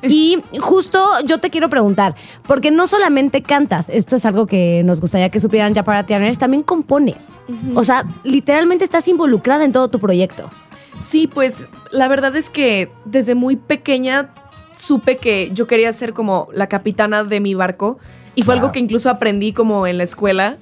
Y justo yo te quiero preguntar, porque no solamente cantas, esto es algo que nos gustaría que supieran ya para Tianers, también compones. O sea, literalmente estás involucrada en todo tu proyecto. Sí, pues la verdad es que desde muy pequeña supe que yo quería ser como la capitana de mi barco y fue algo que incluso aprendí como en la escuela.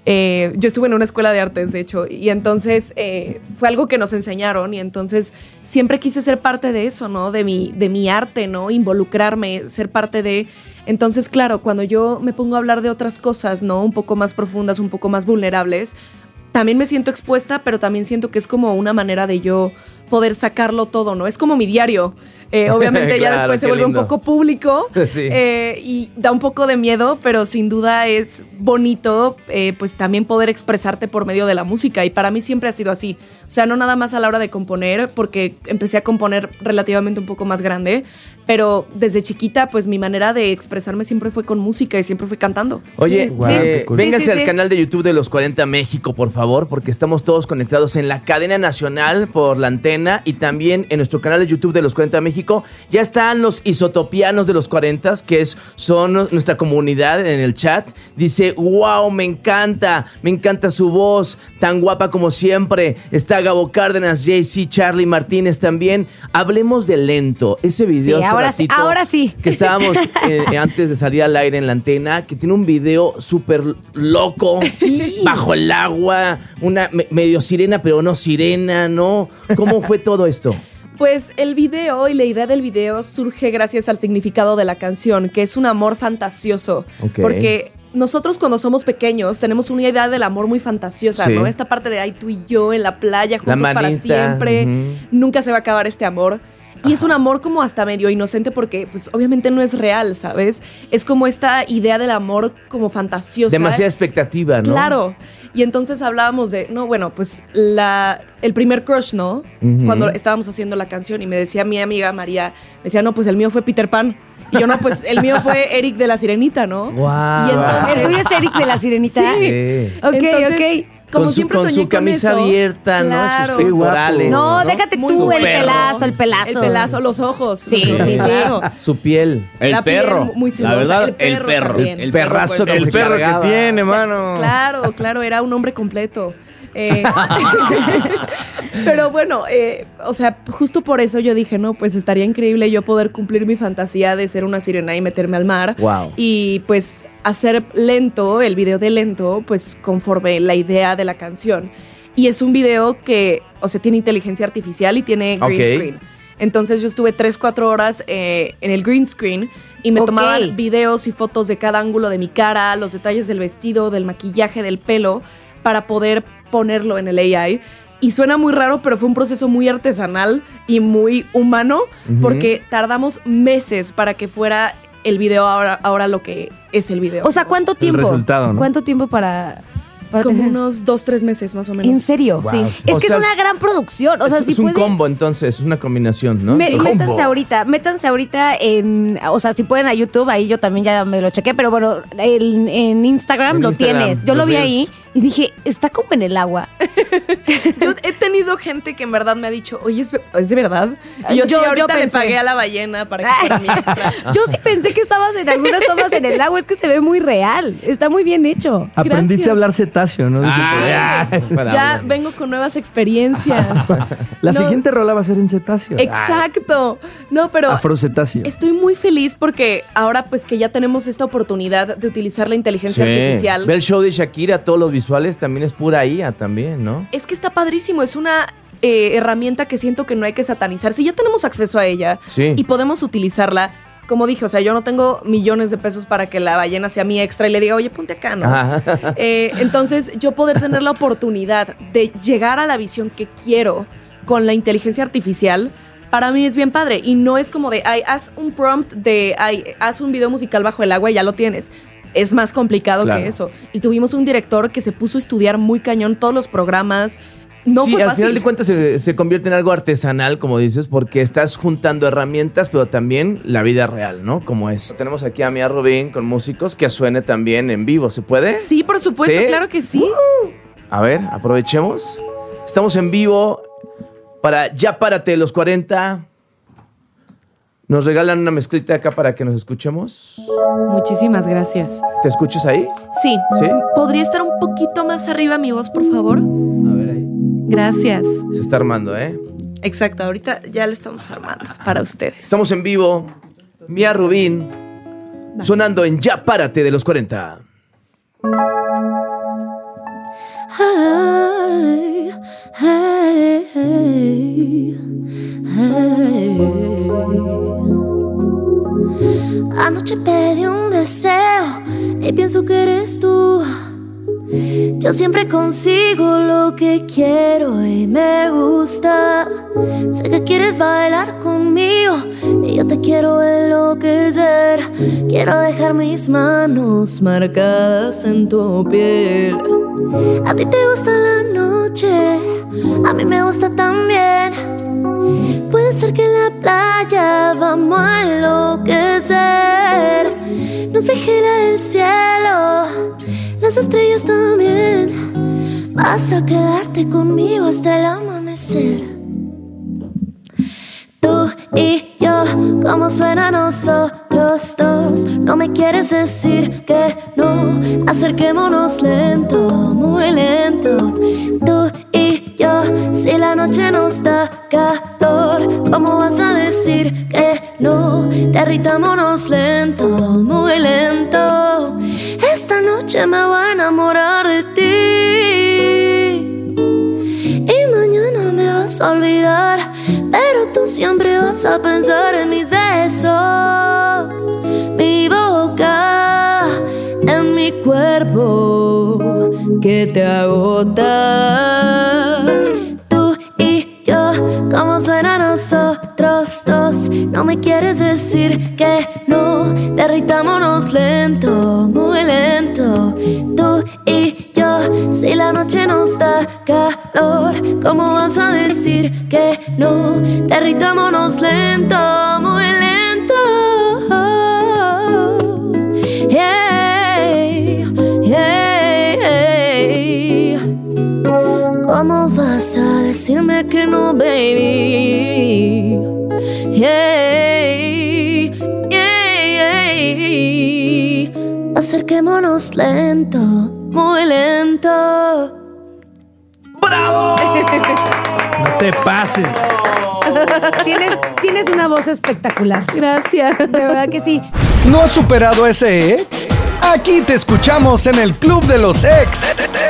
Yo estuve en una escuela de artes, de hecho, y entonces fue algo que nos enseñaron y entonces siempre quise ser parte de eso, ¿no? De mi arte, ¿no? Involucrarme, ser parte de... Entonces, claro, cuando yo me pongo a hablar de otras cosas, ¿no? Un poco más profundas, un poco más vulnerables, también me siento expuesta, pero también siento que es como una manera de yo poder sacarlo todo, ¿no? Es como mi diario. Obviamente ya Claro, después se qué vuelve lindo. un poco público Sí. y da un poco de miedo, pero sin duda es bonito pues también poder expresarte por medio de la música y para mí siempre ha sido así. O sea, no nada más a la hora de componer, porque empecé a componer relativamente un poco más grande, pero desde chiquita pues mi manera de expresarme siempre fue con música y siempre fue cantando. Oye, Wow, qué cool. véngase Sí, al sí. canal de YouTube de Los 40 México, por favor, porque estamos todos conectados en la cadena nacional por la antena y también en nuestro canal de YouTube de Los 40 México. Ya están los isotopianos de Los 40, que son nuestra comunidad en el chat. Dice, wow, me encanta su voz, tan guapa como siempre. Está Gabo Cárdenas, JC, Charlie Martínez también. Hablemos de Lento, ese video Sí, hace ahora sí, ratito ahora sí. que estábamos antes de salir al aire en la antena, que tiene un video súper loco, bajo el agua, una medio sirena, pero no sirena, ¿no? ¿Cómo fue todo esto? Pues el video y la idea del video surge gracias al significado de la canción, que es un amor fantasioso. Ok. Porque nosotros cuando somos pequeños tenemos una idea del amor muy fantasiosa, Sí. ¿no? Esta parte de, ay, tú y yo en la playa juntos para manita, siempre, ujú. nunca se va a acabar este amor. Y es un amor como hasta medio inocente porque pues obviamente no es real, ¿sabes? Es como esta idea del amor como fantasiosa. Demasiada expectativa, ¿no? Claro. Y entonces hablábamos de, no, bueno, pues el primer crush, ¿no? Cuando estábamos haciendo la canción y me decía mi amiga María, me decía, no, pues el mío fue Peter Pan. Y yo, no, pues el mío fue Eric de la Sirenita, ¿no? Wow. Y entonces, ¿El tuyo es Eric de la Sirenita? Sí. Ok, Entonces, ok. Como con siempre con soñé su camisa con eso. abierta, ¿no? Claro. Sus pectorales. No, déjate Muy tú, el perro. pelazo, el pelazo. El pelazo, los ojos. Sí, sí, sí. Claro. Su piel. El La piel perro. muy celosa. La verdad, El perro también. El perrazo que El se perro cargaba. que tiene, mano. Claro, era un hombre completo. Pero bueno, o sea, justo por eso yo dije, no, pues estaría increíble yo poder cumplir mi fantasía de ser una sirena y meterme al mar. Wow. Y pues hacer lento, el video de lento, pues conforme la idea de la canción. Y es un video que, o sea, tiene inteligencia artificial y tiene green screen. Entonces yo estuve 3-4 horas en el green screen y me tomaban videos y fotos de cada ángulo de mi cara, los detalles del vestido, del maquillaje, del pelo, para poder ponerlo en el AI. Y suena muy raro, pero fue un proceso muy artesanal y muy humano, porque tardamos meses para que fuera el video ahora lo que es el video. O sea, ¿cuánto tiempo? El resultado, ¿no? ¿Cuánto tiempo para como tener? unos 2-3 meses más o menos. ¿En serio? Sí. Es O que sea, es una gran producción. O sea, si es un pueden- combo, entonces, es una combinación, ¿no? Métanse ahorita en, o sea, si pueden a YouTube, ahí yo también ya me lo chequé, pero bueno, en Instagram En lo Instagram, tienes. Yo lo los vi ves. ahí y dije, está como en el agua. Yo he tenido gente que en verdad me ha dicho, oye, ¿es de verdad? Y yo, sí, Yo ahorita le pensé. pagué a la ballena para que fuera mi extra. Yo sí pensé que estabas en algunas tomas en el agua, es que se ve muy real, está muy bien hecho. Aprendiste Gracias. a hablar cetáceo, ¿no? Ya vengo con nuevas experiencias. La No. siguiente rola va a ser en cetáceo. Exacto. No, pero Afrocetáceo. estoy muy feliz porque ahora pues que ya tenemos esta oportunidad de utilizar la inteligencia artificial. Ve el show de Shakira, todos los visuales también es pura IA también, ¿no? Es que está padrísimo, es una herramienta que siento que no hay que satanizar. Si ya tenemos acceso a ella Sí. y podemos utilizarla, como dije, o sea, yo no tengo millones de pesos para que la ballena sea mi extra y le diga, oye, ponte acá, ¿no? Ajá. Entonces, yo poder tener la oportunidad de llegar a la visión que quiero con la inteligencia artificial, para mí es bien padre. Y no es como de, ay, haz un prompt de, ay, haz un video musical bajo el agua y ya lo tienes. Es más complicado Claro. que eso. Y tuvimos un director que se puso a estudiar muy cañón todos los programas. No sí, fue al fácil. final de cuentas se convierte en algo artesanal, como dices, porque estás juntando herramientas, pero también la vida real, ¿no? Como es. Tenemos aquí a Mía Rubín con músicos que suene también en vivo, ¿se puede? Sí, por supuesto, ¿Sí? claro que sí. A ver, aprovechemos. Estamos en vivo para Ya Párate los 40. Nos regalan una mezclita acá para que nos escuchemos. Muchísimas gracias. ¿Te escuchas ahí? Sí. ¿Sí? ¿Podría estar un poquito más arriba mi voz, por favor? A ver ahí. Gracias. Se está armando, ¿eh? Exacto, ahorita ya lo estamos armando para ustedes. Estamos en vivo. Mía Rubín sonando en Ya Párate de los 40. Hey, hey, hey, hey. Anoche pedí un deseo y pienso que eres tú. Yo siempre consigo lo que quiero y me gusta. Sé que quieres bailar conmigo y yo te quiero enloquecer. Quiero dejar mis manos marcadas en tu piel. A ti te gusta la noche, a mí me gusta también. Puede ser que en la playa vamos a enloquecer. Nos vigila el cielo, las estrellas también. Vas a quedarte conmigo hasta el amanecer. Tú y yo, como suena nosotros dos. No me quieres decir que no. Acerquémonos lento, muy lento. Tú y yo, si la noche nos da calor, ¿cómo vas a decir que no? Derritámonos lento, muy lento. Esta noche me voy a enamorar de ti y mañana me vas a olvidar, pero tú siempre vas a pensar en mis besos, mi boca, en mi cuerpo que te agota. Tú y yo, como suena nosotros dos. No me quieres decir que no. Derritámonos lento, muy lento. Tú y yo, Si la noche nos da calor, ¿cómo vas a decir que no? Derritámonos lento, muy lento. Hey, hey, hey. ¿Cómo vas a decirme que no, baby? Hey, hey, hey. Acerquémonos lento, muy lento. ¡Bravo! No te pases. Tienes una voz espectacular. Gracias. De verdad que sí. ¿No has superado ese ex? Aquí te escuchamos en el Club de los Ex.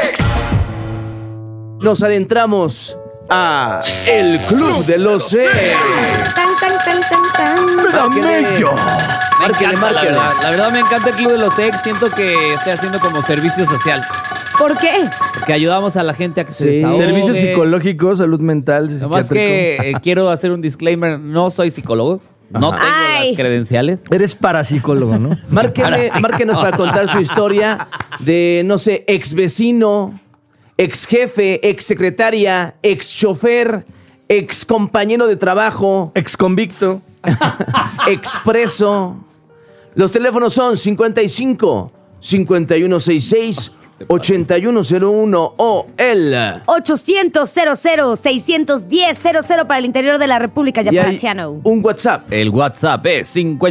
Nos adentramos a el Club de los Ex. Tan, tan, tan, tan, tan. Me encanta, la verdad me encanta el Club de los Ex. Siento que estoy haciendo como servicio social. ¿Por qué? Porque ayudamos a la gente a que se Sí, desahogue. servicios psicológicos, salud mental, Nomás que quiero hacer un disclaimer. No soy psicólogo. No tengo Ay. las credenciales. Eres parapsicólogo, ¿no? Márquenos para contar su historia de, no sé, ex vecino, ex jefe, ex secretaria, ex chofer, ex compañero de trabajo, ex convicto, expreso. Los teléfonos son 55 5166 8101 o el 800-00-610-00 para el interior de la República y hay Yaparanciano. un WhatsApp. El WhatsApp es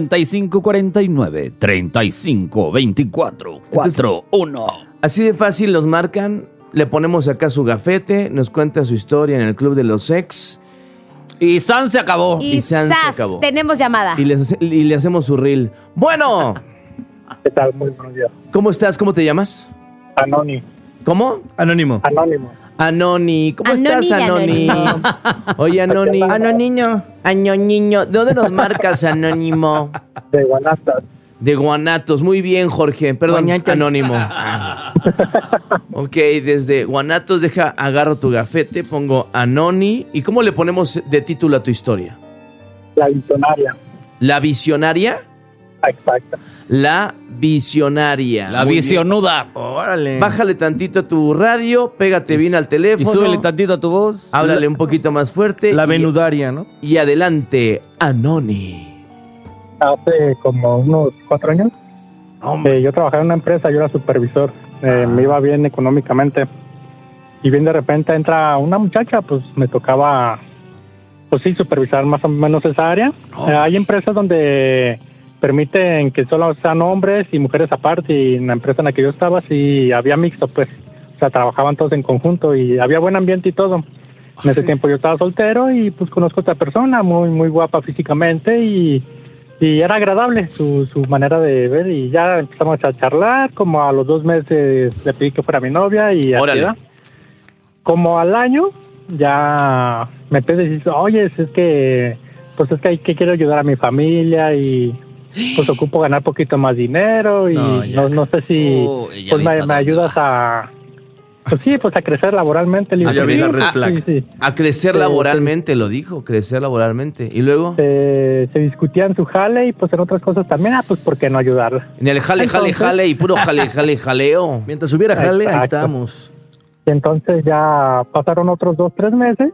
5549-3524-41. Así de fácil nos marcan, le ponemos acá su gafete, nos cuenta su historia en el Club de los Ex. Y San se acabó. Y San se ¡zas! acabó. Tenemos llamada. Y le hacemos su reel. Bueno, ¿Qué tal? Muy buenos días. ¿cómo estás? ¿Cómo te llamas? Anónimo. ¿Cómo? Anónimo. Anoni. ¿Cómo Anoni estás, y Anoni? Anónimo. Oye, Anoni. Anoniño. Añoñiño. ¿De dónde nos marcas, Anónimo? De Guanatos. De Guanatos. Muy bien, Jorge. Perdón, Guañato. Anónimo. Ok, desde Guanatos, agarro tu gafete, pongo Anoni. ¿Y cómo le ponemos de título a tu historia? La visionaria. ¿La visionaria? Exacto. La visionaria. La Muy visionuda. Órale. bien. Bájale tantito a tu radio, pégate bien al Y teléfono. súbele tantito a tu voz. Háblale un poquito más fuerte. La y- venudaria, ¿no? Y adelante, Anoni. Hace como unos 4 años, yo trabajaba en una empresa, yo era supervisor. Me iba bien económicamente. Y bien de repente entra una muchacha, pues me tocaba, pues sí, supervisar más o menos esa área. Hay empresas donde permiten que solo sean hombres y mujeres aparte, y en la empresa en la que yo estaba sí había mixto, pues. O sea, trabajaban todos en conjunto y había buen ambiente y todo. En ese tiempo yo estaba soltero y pues conozco a esta persona, muy, muy guapa físicamente y era agradable su manera de ver, y ya empezamos a charlar. Como a los 2 meses le pedí que fuera mi novia y así, Órale. ¿verdad? Como al año ya me empecé a decir, oye, es que quiero ayudar a mi familia y pues ocupo ganar poquito más dinero y no sé si pues me ayudas a pues sí, pues a crecer laboralmente. Le digo, ya vi la red sí, flag. sí. A crecer laboralmente, lo dijo, crecer laboralmente. ¿Y luego? Se discutía en su jale y pues en otras cosas también, pues ¿por qué no ayudarla? En el jale, Entonces- jale y puro jaleo. Mientras hubiera jale, ahí Exacto. estábamos. Entonces ya pasaron otros 2-3 meses.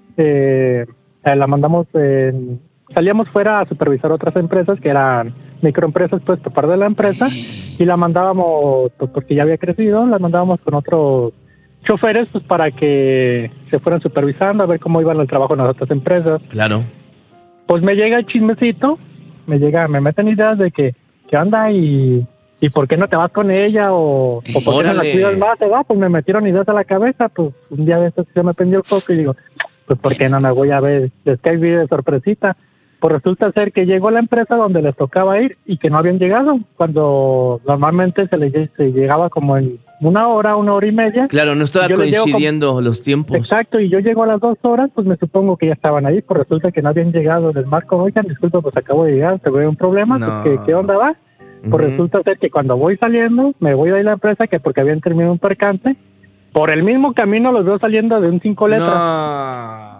La mandamos, salíamos fuera a supervisar otras empresas que eran microempresas, pues por parte de la empresa, y la mandábamos, pues porque ya había crecido, la mandábamos con otros choferes, pues para que se fueran supervisando a ver cómo iban el trabajo en las otras empresas. Claro. Pues me llega el chismecito, me meten ideas de que anda y por qué no te vas con ella o por qué no la Órale. cuidas más, ¿verdad? Pues me metieron ideas a la cabeza, pues un día de estos se me prendió el foco y digo, pues por qué no me voy a ver, les cae bien de sorpresita. Pues resulta ser que llegó a la empresa donde les tocaba ir y que no habían llegado, cuando normalmente se llegaba como en 1 hora, 1 hora y media. Claro, no estaba Yo les llego coincidiendo los tiempos. Exacto, y yo llego a las 2 horas, pues me supongo que ya estaban ahí, pues resulta que no habían llegado. Les marco, oigan, disculpa, pues acabo de llegar, te veo un problema, No. pues, ¿qué onda va? Pues resulta ser que cuando voy saliendo, me voy de ahí a la empresa, que porque habían terminado un percance, por el mismo camino los veo saliendo de un 5 letras.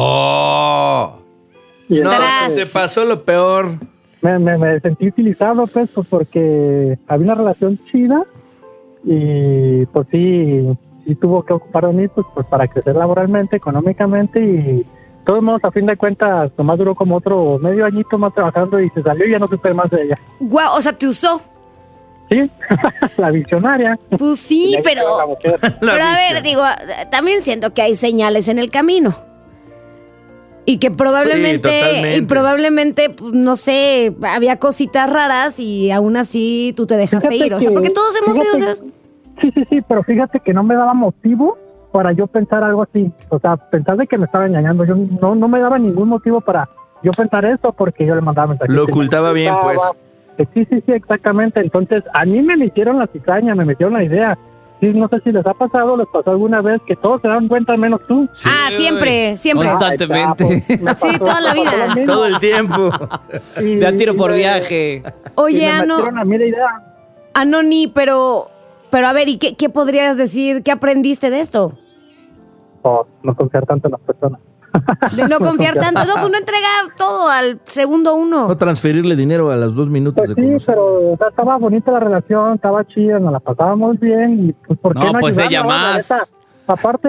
¡No! Y No, entonces, te pasó lo peor. me sentí utilizado, pues porque había una relación chida y pues sí sí tuvo que ocupar de mí pues para crecer laboralmente, económicamente y de todos modos, a fin de cuentas, nomás duró como otro medio añito más trabajando y se salió y ya no supe más de ella. Guau, o sea, te usó. Sí, la visionaria. Pues sí, pero a ver, digo, también siento que hay señales en el camino. Y que probablemente, pues, no sé, había cositas raras y aún así tú te dejaste ir. O sea, porque todos hemos ido. Sí, pero fíjate que no me daba motivo para yo pensar algo así. O sea, pensar de que me estaba engañando. Yo no me daba ningún motivo para yo pensar eso porque yo le mandaba mensajes. Lo ocultaba bien, pues. Sí, exactamente. Entonces, a mí me metieron la cizaña, me metieron la idea. Sí, no sé si les ha pasado, les pasó alguna vez que todos se dan cuenta menos tú. Sí, siempre. Constantemente. Sí, toda la vida. Todo el tiempo. De a tiro por viaje. Oye, Anoni, pero a ver, ¿y qué podrías decir? ¿Qué aprendiste de esto? No confiar tanto en las personas. De no confiar tanto, pues no entregar todo al segundo uno. No transferirle dinero a los 2 minutos pues de conocer. Sí, pero o sea, estaba bonita la relación, estaba chida, nos la pasábamos bien y pues ¿por qué no pues ayudarla, ella más. La neta, aparte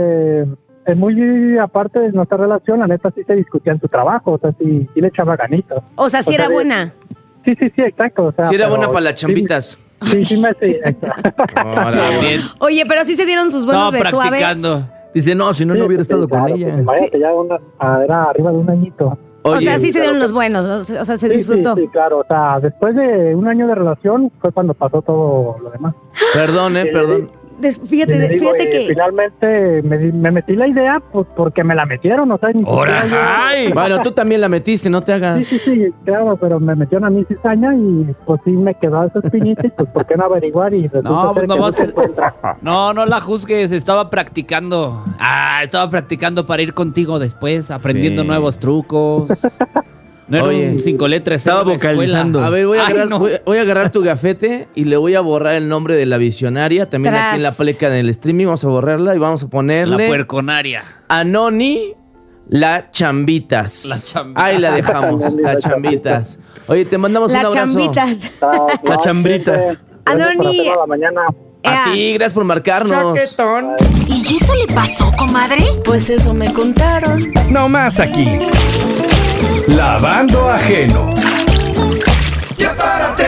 de nuestra relación, la neta sí se discutía en su trabajo, o sea, sí le echaba ganitas. O sea, sí era buena. Sí, exacto. O sea, sí era buena para las chambitas. Sí, Bien. Oye, pero sí se dieron sus buenos besuaves. Practicando. Dice, no hubiera estado con ella. Imagínate, ya era arriba de un añito. Oye, o sea, sí se dieron los buenos, o sea, se disfrutó. Sí, claro, o sea, después de un año de relación fue cuando pasó todo lo demás. Perdón. Fíjate que... Finalmente me metí la idea pues porque me la metieron, o sea... Bueno, tú también la metiste, no te hagas... Sí, claro, pero me metieron a mí cizaña y pues sí me quedó esa espinita y pues ¿por qué no averiguar? Y no la juzgues, estaba practicando. Estaba practicando para ir contigo después, aprendiendo nuevos trucos. No era un 5 letras. Estaba vocalizando. A ver, voy a agarrar tu gafete y le voy a borrar el nombre de la visionaria. También aquí en la pleca del streaming vamos a borrarla y vamos a ponerle... La puerconaria. Anoni, la chambitas. Ahí la dejamos, la chambitas. Oye, te mandamos un abrazo. La chambritas. Anoni. A ti, gracias por marcarnos. Chaquetón. ¿Y eso le pasó, comadre? Pues eso me contaron. No más aquí. Lavando ajeno. ¡Ya párate!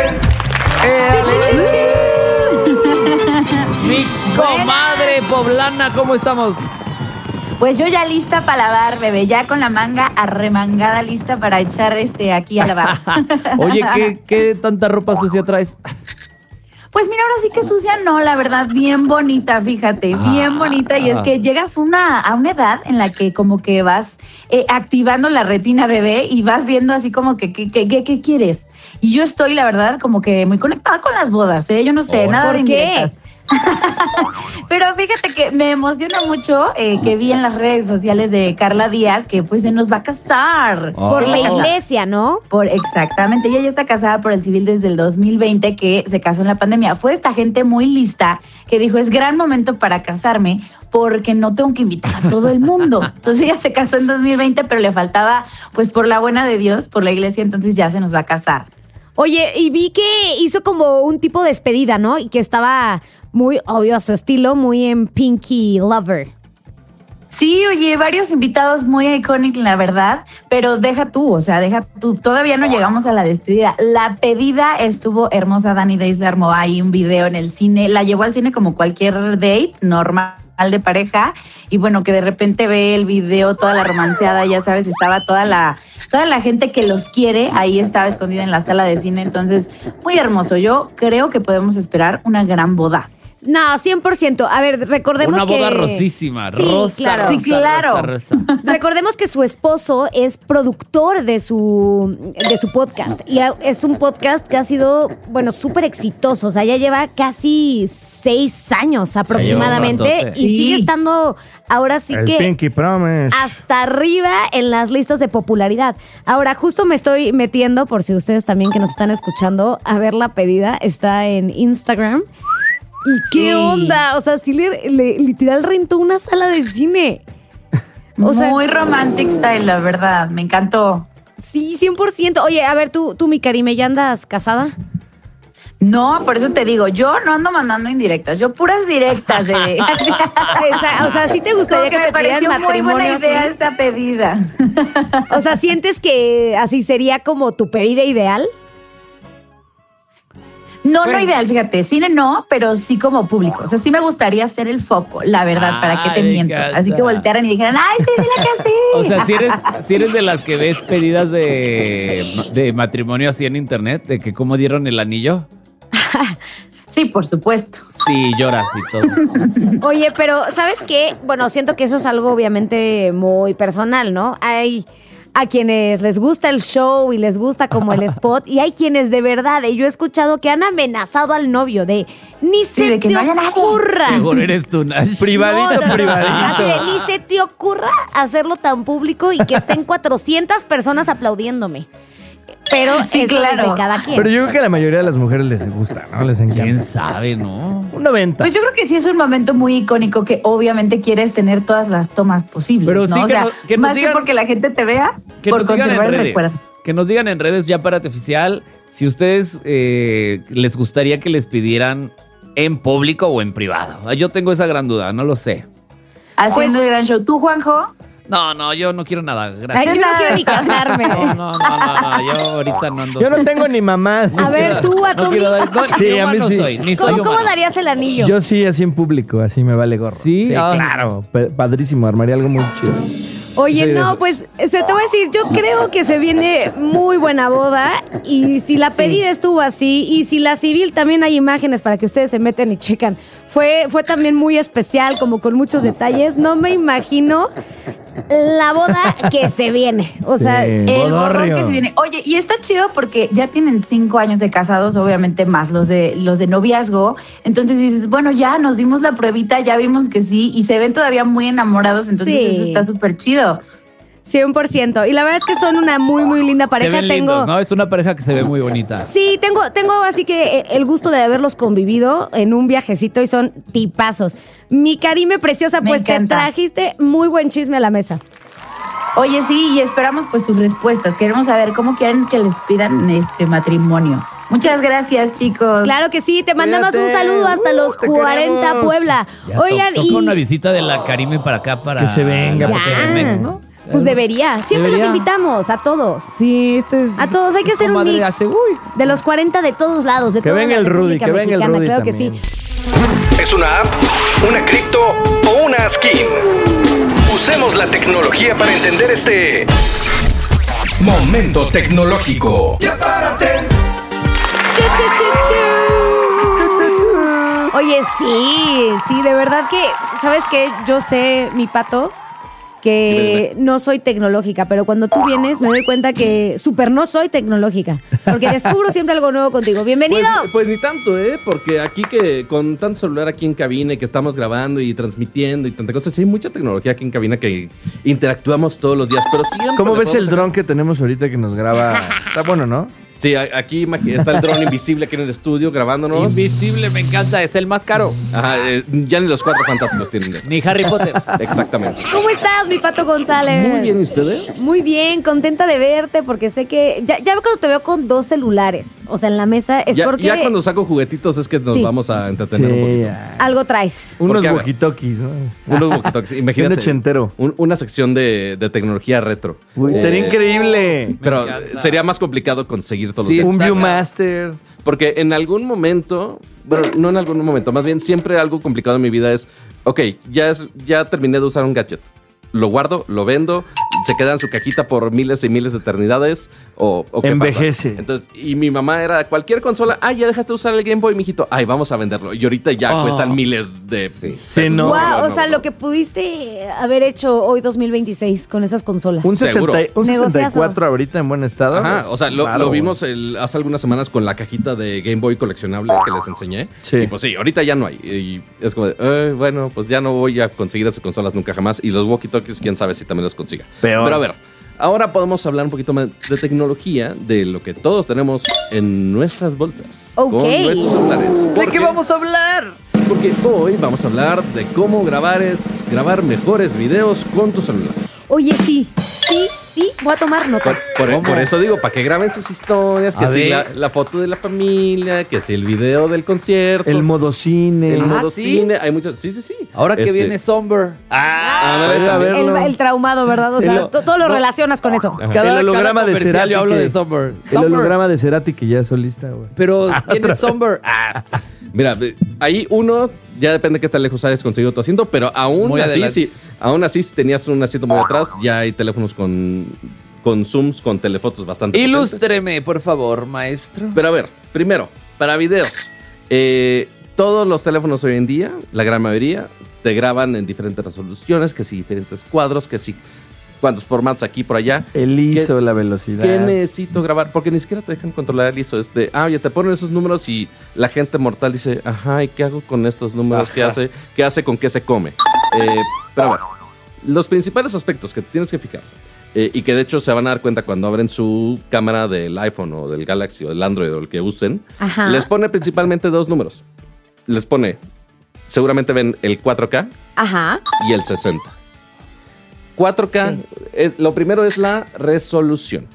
Mi comadre poblana, ¿cómo estamos? Pues yo ya lista para lavar, bebé, ya con la manga arremangada, lista para echar aquí a lavar. Oye, ¿qué tanta ropa sucia traes? Pues mira, ahora sí que sucia no, la verdad, bien bonita, fíjate, bien bonita. Y es que llegas a una edad en la que como que vas activando la retina, bebé, y vas viendo así como que ¿qué quieres? Y yo estoy, la verdad, como que muy conectada con las bodas, ¿eh? Yo no sé, nada de indirectas. Pero fíjate que me emociona mucho que vi en las redes sociales de Carla Díaz que pues se nos va a casar. Por la iglesia, ¿no? Exactamente, ella ya está casada por el civil desde el 2020, que se casó en la pandemia. Fue esta gente muy lista que dijo, es gran momento para casarme porque no tengo que invitar a todo el mundo. Entonces ella se casó en 2020, pero le faltaba, pues por la buena de Dios, por la iglesia, entonces ya se nos va a casar. Oye, y vi que hizo como un tipo de despedida, ¿no? Y que estaba muy obvio a su estilo, muy en Pinky Lover. Sí, oye, varios invitados muy icónicos, la verdad, pero deja tú, todavía no llegamos a la despedida. La pedida estuvo hermosa, Dani Days le armó ahí un video en el cine, la llevó al cine como cualquier date normal de pareja, y bueno, que de repente ve el video, toda la romanceada, ya sabes, estaba toda la gente que los quiere, ahí estaba escondida en la sala de cine, entonces, muy hermoso. Yo creo que podemos esperar una gran boda. No, 100%. A ver, recordemos que... Una boda rosísima. Sí, claro. Sí, claro. Rosa. Recordemos que su esposo es productor de su podcast. Y es un podcast que ha sido, súper exitoso. O sea, ya lleva casi 6 años aproximadamente. Y sigue estando, ahora sí que... Pinky Promise. Hasta arriba en las listas de popularidad. Ahora, justo me estoy metiendo, por si ustedes también que nos están escuchando, a ver la pedida. Está en Instagram. ¿Y qué onda? O sea, sí literal rentó una sala de cine. Muy romantic style, la verdad. Me encantó. Sí, 100%. Oye, a ver, tú mi Karime, ¿ya andas casada? No, por eso te digo, yo no ando mandando indirectas, yo puras directas. O sea, ¿sí te gustaría que me te pidieran pareció muy buena matrimonio idea así? esta pedida. O sea, ¿sientes que así sería como tu pedida ideal? No ideal, fíjate, cine no, pero sí como público. O sea, sí me gustaría ser el foco, la verdad, ¿para qué te miento? Así que voltearan y dijeran, ¡ay, sí, la que sí! O sea, si eres de las que ves pedidas de matrimonio así en internet, de que cómo dieron el anillo. Sí, por supuesto. Sí, lloras y todo. Oye, pero ¿sabes qué? Bueno, siento que eso es algo obviamente muy personal, ¿no? Hay a quienes les gusta el show y les gusta como el spot, y hay quienes de verdad, yo he escuchado que han amenazado al novio de ni se te ocurra. Seguro eres tú, Nash. Privadito. Así de, ni se te ocurra hacerlo tan público y que estén 400 personas aplaudiéndome. Pero Sí, eso claro. es de cada quien. Pero yo creo que a la mayoría de las mujeres les gusta, ¿no? Les encanta. ¿Quién sabe, no? Un 90. Pues yo creo que sí es un momento muy icónico que obviamente quieres tener todas las tomas posibles, Pero ¿no? sí O que sea, que más digan, que porque la gente te vea, que por nos digan en conservar el redes. recuerdo. Que nos digan en redes ya Párate Oficial si ustedes les gustaría que les pidieran en público o en privado. Yo tengo esa gran duda, no lo sé. Haciendo el gran show. ¿Tú, Juanjo? No, yo no quiero nada. Gracias. Ay, yo no quiero ni casarme. No, yo ahorita no ando. Yo no tengo ni mamá. A ver, tú, a No Tommy, quiero dar. No, Sí, ni a mí humano sí. soy, ni soy ¿cómo humano. darías el anillo? Yo sí, así en público, así me vale gorro. Sí, claro. Padrísimo, armaría algo muy chido. Oye, Soy de no, esos. pues se te voy a decir, yo creo que se viene muy buena boda y si la pedida estuvo así y si la civil también hay imágenes para que ustedes se meten y checan. Fue también muy especial, como con muchos detalles. No me imagino la boda que se viene. O sea, El borrón que se viene. Oye, y está chido porque ya tienen 5 años de casados, obviamente más los de noviazgo. Entonces dices, bueno, ya nos dimos la pruebita, ya vimos que sí, y se ven todavía muy enamorados. Entonces Sí. eso está súper chido. 100%. Y la verdad es que son una muy, muy linda pareja. Se ven lindos, ¿no? Es una pareja que se ve muy bonita. Sí, tengo así que el gusto de haberlos convivido en un viajecito y son tipazos. Mi Karime preciosa, Me pues encanta. te trajiste muy buen chisme a la mesa. Oye, sí, y esperamos pues sus respuestas. Queremos saber cómo quieren que les pidan este matrimonio. Muchas gracias, chicos. Claro que sí, te mandamos Cuídate. un saludo hasta los te 40 queremos. Puebla. Ya Oigan, toca y una visita de la Karime para acá para Que se venga, la ya. CDMX, ¿no? Pues debería. Siempre Debería. los invitamos a todos. Sí, A todos hay que hacer un comadre mix hace- uy. de los 40 de todos lados, de Que toda venga la el Rudy, República que venga el Mexicana, Rudy claro también. que sí. ¿Es una app, una cripto o una skin? Usemos la tecnología para entender este momento tecnológico. ¡Ya párate! Chu, chu, chu, chu. Oye, sí, de verdad que, ¿sabes qué? Yo sé, mi Pato, que no soy tecnológica, pero cuando tú vienes me doy cuenta que súper no soy tecnológica, porque descubro siempre algo nuevo contigo. ¡Bienvenido! Pues ni tanto, porque aquí que con tanto celular aquí en cabina y que estamos grabando y transmitiendo y tanta cosa, sí hay mucha tecnología aquí en cabina que interactuamos todos los días, pero siempre... ¿Cómo le ves el podemos dron que tenemos ahorita que nos graba? Está bueno, ¿no? Sí, aquí está el dron invisible aquí en el estudio grabándonos. Invisible, me encanta, es el más caro. Ajá, ya ni los Cuatro Fantásticos tienen de esos. Ni Harry Potter. Exactamente. ¿Cómo estás, mi Pato González? Muy bien, ¿y ustedes? Muy bien, contenta de verte porque sé que ya cuando te veo con 2 celulares, o sea, en la mesa es porque Ya cuando saco juguetitos es que nos Sí. vamos a entretener un poquito. algo traes. Unos Porque, a ver, walkie-talkies, ¿no? Unos walkie-talkies. Imagínate. Un ochentero. Una sección de tecnología retro. Uy, estaría increíble. Pero sería más complicado conseguir todos Sí, los un gadgets. Viewmaster. Porque en algún momento, bueno, no en algún momento, más bien siempre algo complicado en mi vida es, ok, ya terminé de usar un gadget. Lo guardo, lo vendo, se queda en su cajita por miles y miles de eternidades o ¿qué Envejece. pasa? Entonces, y mi mamá era cualquier consola, ya dejaste de usar el Game Boy, mijito, vamos a venderlo. Y ahorita ya cuestan miles de pesos. no. Wow, o sea, No. lo que pudiste haber hecho hoy 2026 con esas consolas. Un Seguro. 64 ahorita en buen estado. Ajá, o sea, lo Claro. vimos hace algunas semanas con la cajita de Game Boy coleccionable que les enseñé. Sí. Y pues sí, ahorita ya no hay. Y es como de, bueno, pues ya no voy a conseguir esas consolas nunca jamás. Y los walkie-talkies, quién sabe si también los consiga. Peor. Pero a ver, ahora podemos hablar un poquito más de tecnología, de lo que todos tenemos en nuestras bolsas. Ok. Con nuestros celulares. ¿De qué vamos a hablar? Porque hoy vamos a hablar de cómo grabar mejores videos con tu celular. Oye, sí, sí, voy a tomar nota. Por eso digo, para que graben sus historias, que A si ver. la foto de la familia, que si el video del concierto. El modo cine. El modo ¿sí? cine. Hay muchos. Sí. Ahora que viene Somber. El traumado, ¿verdad? O sea, todo lo relacionas con eso. El holograma de comercial Cerati. yo hablo que- de Somber. El holograma de Cerati que ya es solista, güey. Pero viene Somber. Mira, ahí uno, ya depende qué tan lejos hayas conseguido tu asiento, pero aún Muy así, adelante. si tenías un asiento muy atrás, ya hay teléfonos con zooms, con telefotos bastante potentes. Ilústreme, por favor, maestro. Pero a ver, primero, para videos. Todos los teléfonos hoy en día, la gran mayoría, te graban en diferentes resoluciones, que si diferentes cuadros, que si cuántos formatos aquí por allá. El ISO, la velocidad. ¿Qué necesito grabar? Porque ni siquiera te dejan controlar el ISO. Oye, te ponen esos números y la gente mortal dice, ajá, ¿y qué hago con estos números? ¿Qué hace? ¿Con qué se come? Pero a ver, los principales aspectos que tienes que fijar, y que de hecho se van a dar cuenta cuando abren su cámara del iPhone o del Galaxy o del Android o el que usen, Ajá. les pone principalmente dos números. Les pone, seguramente ven el 4K Ajá. y el 60. 4K, lo primero es la resolución.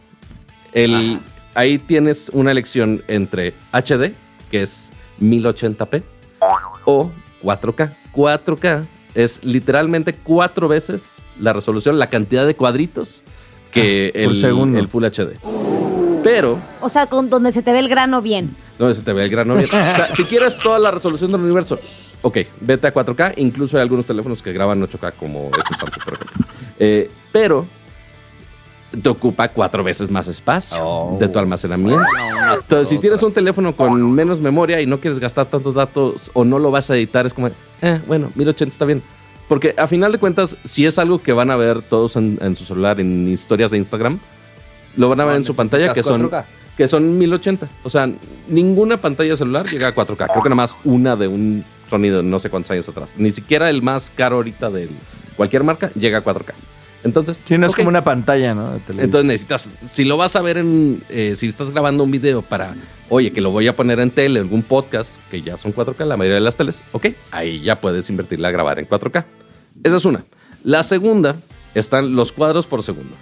Ahí tienes una elección entre HD, que es 1080p, o 4K. 4K es literalmente 4 veces la resolución, la cantidad de cuadritos que por segundo. el Full HD. Pero O sea, donde se te ve el grano bien. no se te ve el grano bien. O sea, si quieres toda la resolución del universo, ok, vete a 4K. Incluso hay algunos teléfonos que graban 8K, como este Samsung, por ejemplo. Pero te ocupa 4 veces más espacio de tu almacenamiento. Entonces, si tienes un teléfono con menos memoria y no quieres gastar tantos datos o no lo vas a editar, es como, bueno, 1080 está bien. Porque a final de cuentas, si es algo que van a ver todos en su celular, en historias de Instagram, lo van a ver en su pantalla, que son 1080. O sea, ninguna pantalla celular llega a 4K. Creo que nada más una de un sonido no sé cuántos años atrás. Ni siquiera el más caro ahorita de cualquier marca llega a 4K. Entonces, Sí, no es ok. como una pantalla, ¿no? De televisión. Entonces necesitas, si lo vas a ver si estás grabando un video para, oye, que lo voy a poner en tele, en algún podcast, que ya son 4K, la mayoría de las teles, ok, ahí ya puedes invertirla a grabar en 4K. Esa es una. La segunda, están los cuadros por segundo.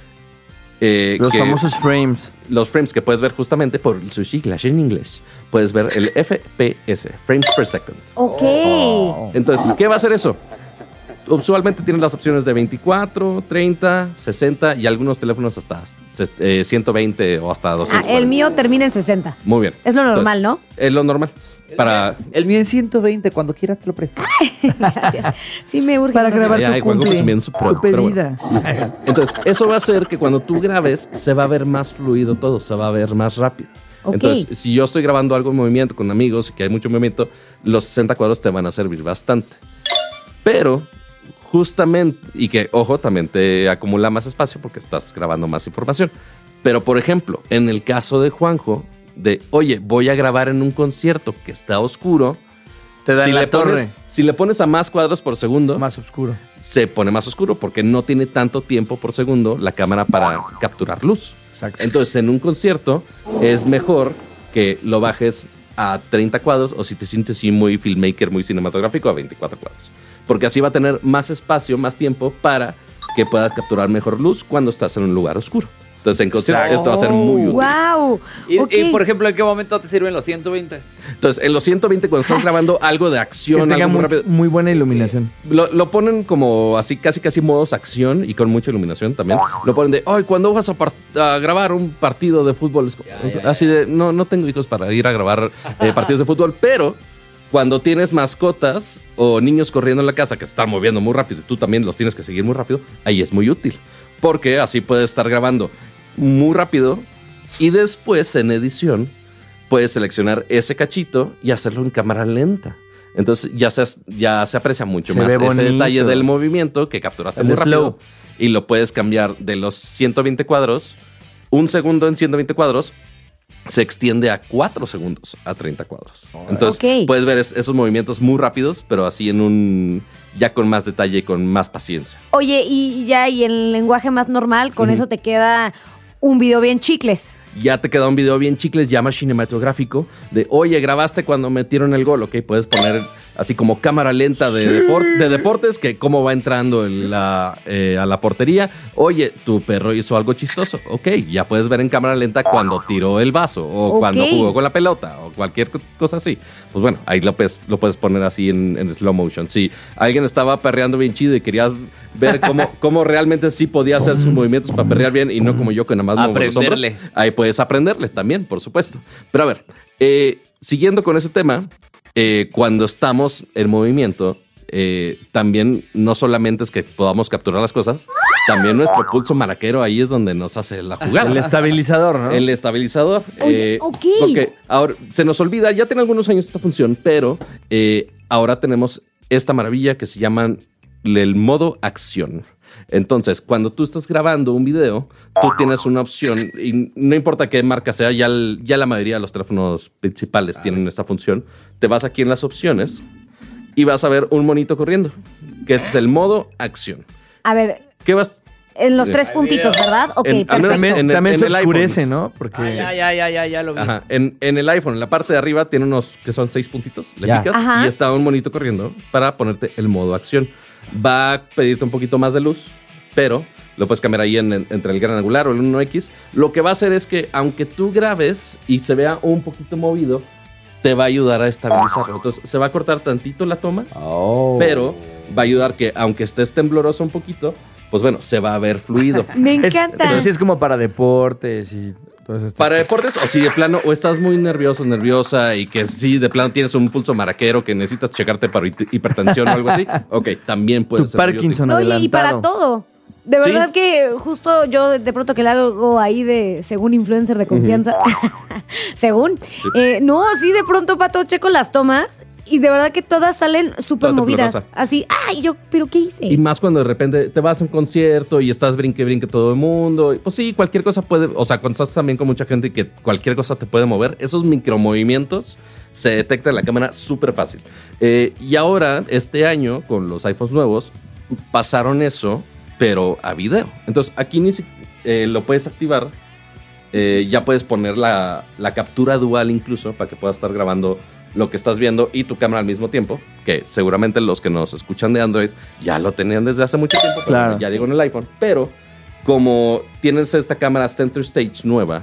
Los famosos frames. Los frames que puedes ver justamente por su siglas en inglés. Puedes ver el FPS, frames per second. Ok. Entonces, ¿qué va a hacer eso? Usualmente tienen las opciones de 24, 30, 60 y algunos teléfonos hasta 120 o hasta 200. El mío termina en 60. Muy bien. Es lo normal, Entonces, es lo normal. El mío en 120, cuando quieras te lo presto. Gracias. Sí me urge. Para grabar Ay, tu Juanjo cumple, presumiendo su pro, tu pero pedida. bueno. Entonces, eso va a hacer que cuando tú grabes se va a ver más fluido todo, se va a ver más rápido. Ok. Entonces, si yo estoy grabando algo en movimiento con amigos y que hay mucho movimiento, los 60 cuadros te van a servir bastante. Pero, justamente, y que, ojo, también te acumula más espacio porque estás grabando más información. Pero, por ejemplo, en el caso de Juanjo, oye, voy a grabar en un concierto que está oscuro. Te da en la torre. Si le pones a más cuadros por segundo, Más oscuro. se pone más oscuro porque no tiene tanto tiempo por segundo la cámara para capturar luz. Exacto. Entonces, en un concierto es mejor que lo bajes a 30 cuadros o si te sientes así muy filmmaker, muy cinematográfico, a 24 cuadros. Porque así va a tener más espacio, más tiempo para que puedas capturar mejor luz cuando estás en un lugar oscuro. Entonces, en concierto esto va a ser muy útil. ¡Wow! Y, por ejemplo, ¿en qué momento te sirven los 120? Entonces, en los 120, cuando estás grabando algo de Que acción, tenga algo muy muy, rápido, muy buena iluminación. lo ponen como así, casi modos acción y con mucha iluminación también. Lo ponen de, ay, ¿cuándo vas a grabar un partido de fútbol? Así de, no tengo hijos para ir a grabar partidos de fútbol, pero cuando tienes mascotas o niños corriendo en la casa que se están moviendo muy rápido y tú también los tienes que seguir muy rápido, ahí es muy útil. Porque así puedes estar grabando muy rápido y después en edición puedes seleccionar ese cachito y hacerlo en cámara lenta. Entonces ya se aprecia mucho Se más ve ese bonito. detalle del movimiento que capturaste El muy slow. rápido y lo puedes cambiar de los 120 cuadros, un segundo en 120 cuadros se extiende a 4 segundos a 30 cuadros. Entonces Ok. puedes ver esos movimientos muy rápidos, pero así ya con más detalle y con más paciencia. Oye, y el lenguaje más normal, con eso te queda un video bien chicles. Ya te queda un video bien chicles, ya más cinematográfico, de, oye, grabaste cuando metieron el gol, ok, puedes poner así como cámara lenta de deportes, que cómo va entrando a la portería. Oye, tu perro hizo algo chistoso. Ok, ya puedes ver en cámara lenta cuando tiró el vaso o cuando jugó con la pelota o cualquier cosa así. Pues bueno, ahí lo puedes poner así en slow motion. Si alguien estaba perreando bien chido y querías ver cómo realmente sí podía hacer sus movimientos para perrear bien y no como yo que nada más muevo los hombros, ahí puedes aprenderle también, por supuesto. Pero a ver, siguiendo con ese tema, cuando estamos en movimiento, también no solamente es que podamos capturar las cosas, también nuestro pulso maraquero ahí es donde nos hace la jugada. El estabilizador, ¿no? El estabilizador. Ok. Porque ahora se nos olvida, ya tiene algunos años esta función, pero ahora tenemos esta maravilla que se llama el modo acción. Entonces, cuando tú estás grabando un video, tú tienes una opción y no importa qué marca sea, ya la mayoría de los teléfonos principales tienen esta función. Te vas aquí en las opciones y vas a ver un monito corriendo, que es el modo acción. A ver. ¿Qué vas? En los 3 puntitos, ¿verdad? Ok, perfecto. También se oscurece, iPhone, ¿no? Porque Ya lo vi. Ajá. En el iPhone, en la parte de arriba, tiene unos que son 6 puntitos. Le picas y está un monito corriendo para ponerte el modo acción. Va a pedirte un poquito más de luz, pero lo puedes cambiar ahí entre el gran angular o el 1X. Lo que va a hacer es que, aunque tú grabes y se vea un poquito movido, te va a ayudar a estabilizarlo. Entonces, se va a cortar tantito la toma, pero va a ayudar que, aunque estés tembloroso un poquito, pues bueno, se va a ver fluido. Me encanta. Eso sí es como para deportes y todo eso. Para deportes, o si de plano, o estás muy nervioso, nerviosa y que sí, de plano tienes un pulso maraquero que necesitas checarte para hipertensión o algo así, ok, también puede ser. Parkinson Oye, adelantado. y para todo. De verdad que justo yo de pronto que le hago ahí de según influencer de confianza, según, no, sí de pronto, Pato, checo las tomas y de verdad que todas salen súper movidas. Así, ay, yo, ¿pero qué hice? Y más cuando de repente te vas a un concierto y estás brinque todo el mundo. Pues sí, cualquier cosa puede, o sea, cuando estás también con mucha gente y que cualquier cosa te puede mover, esos micromovimientos se detectan en la cámara súper fácil. Y ahora, este año, con los iPhones nuevos, pasaron eso, pero a video. Entonces, aquí lo puedes activar. Ya puedes poner la captura dual incluso para que puedas estar grabando lo que estás viendo y tu cámara al mismo tiempo, que seguramente los que nos escuchan de Android ya lo tenían desde hace mucho tiempo, pero ya llegó en el iPhone. Pero como tienes esta cámara Center Stage nueva,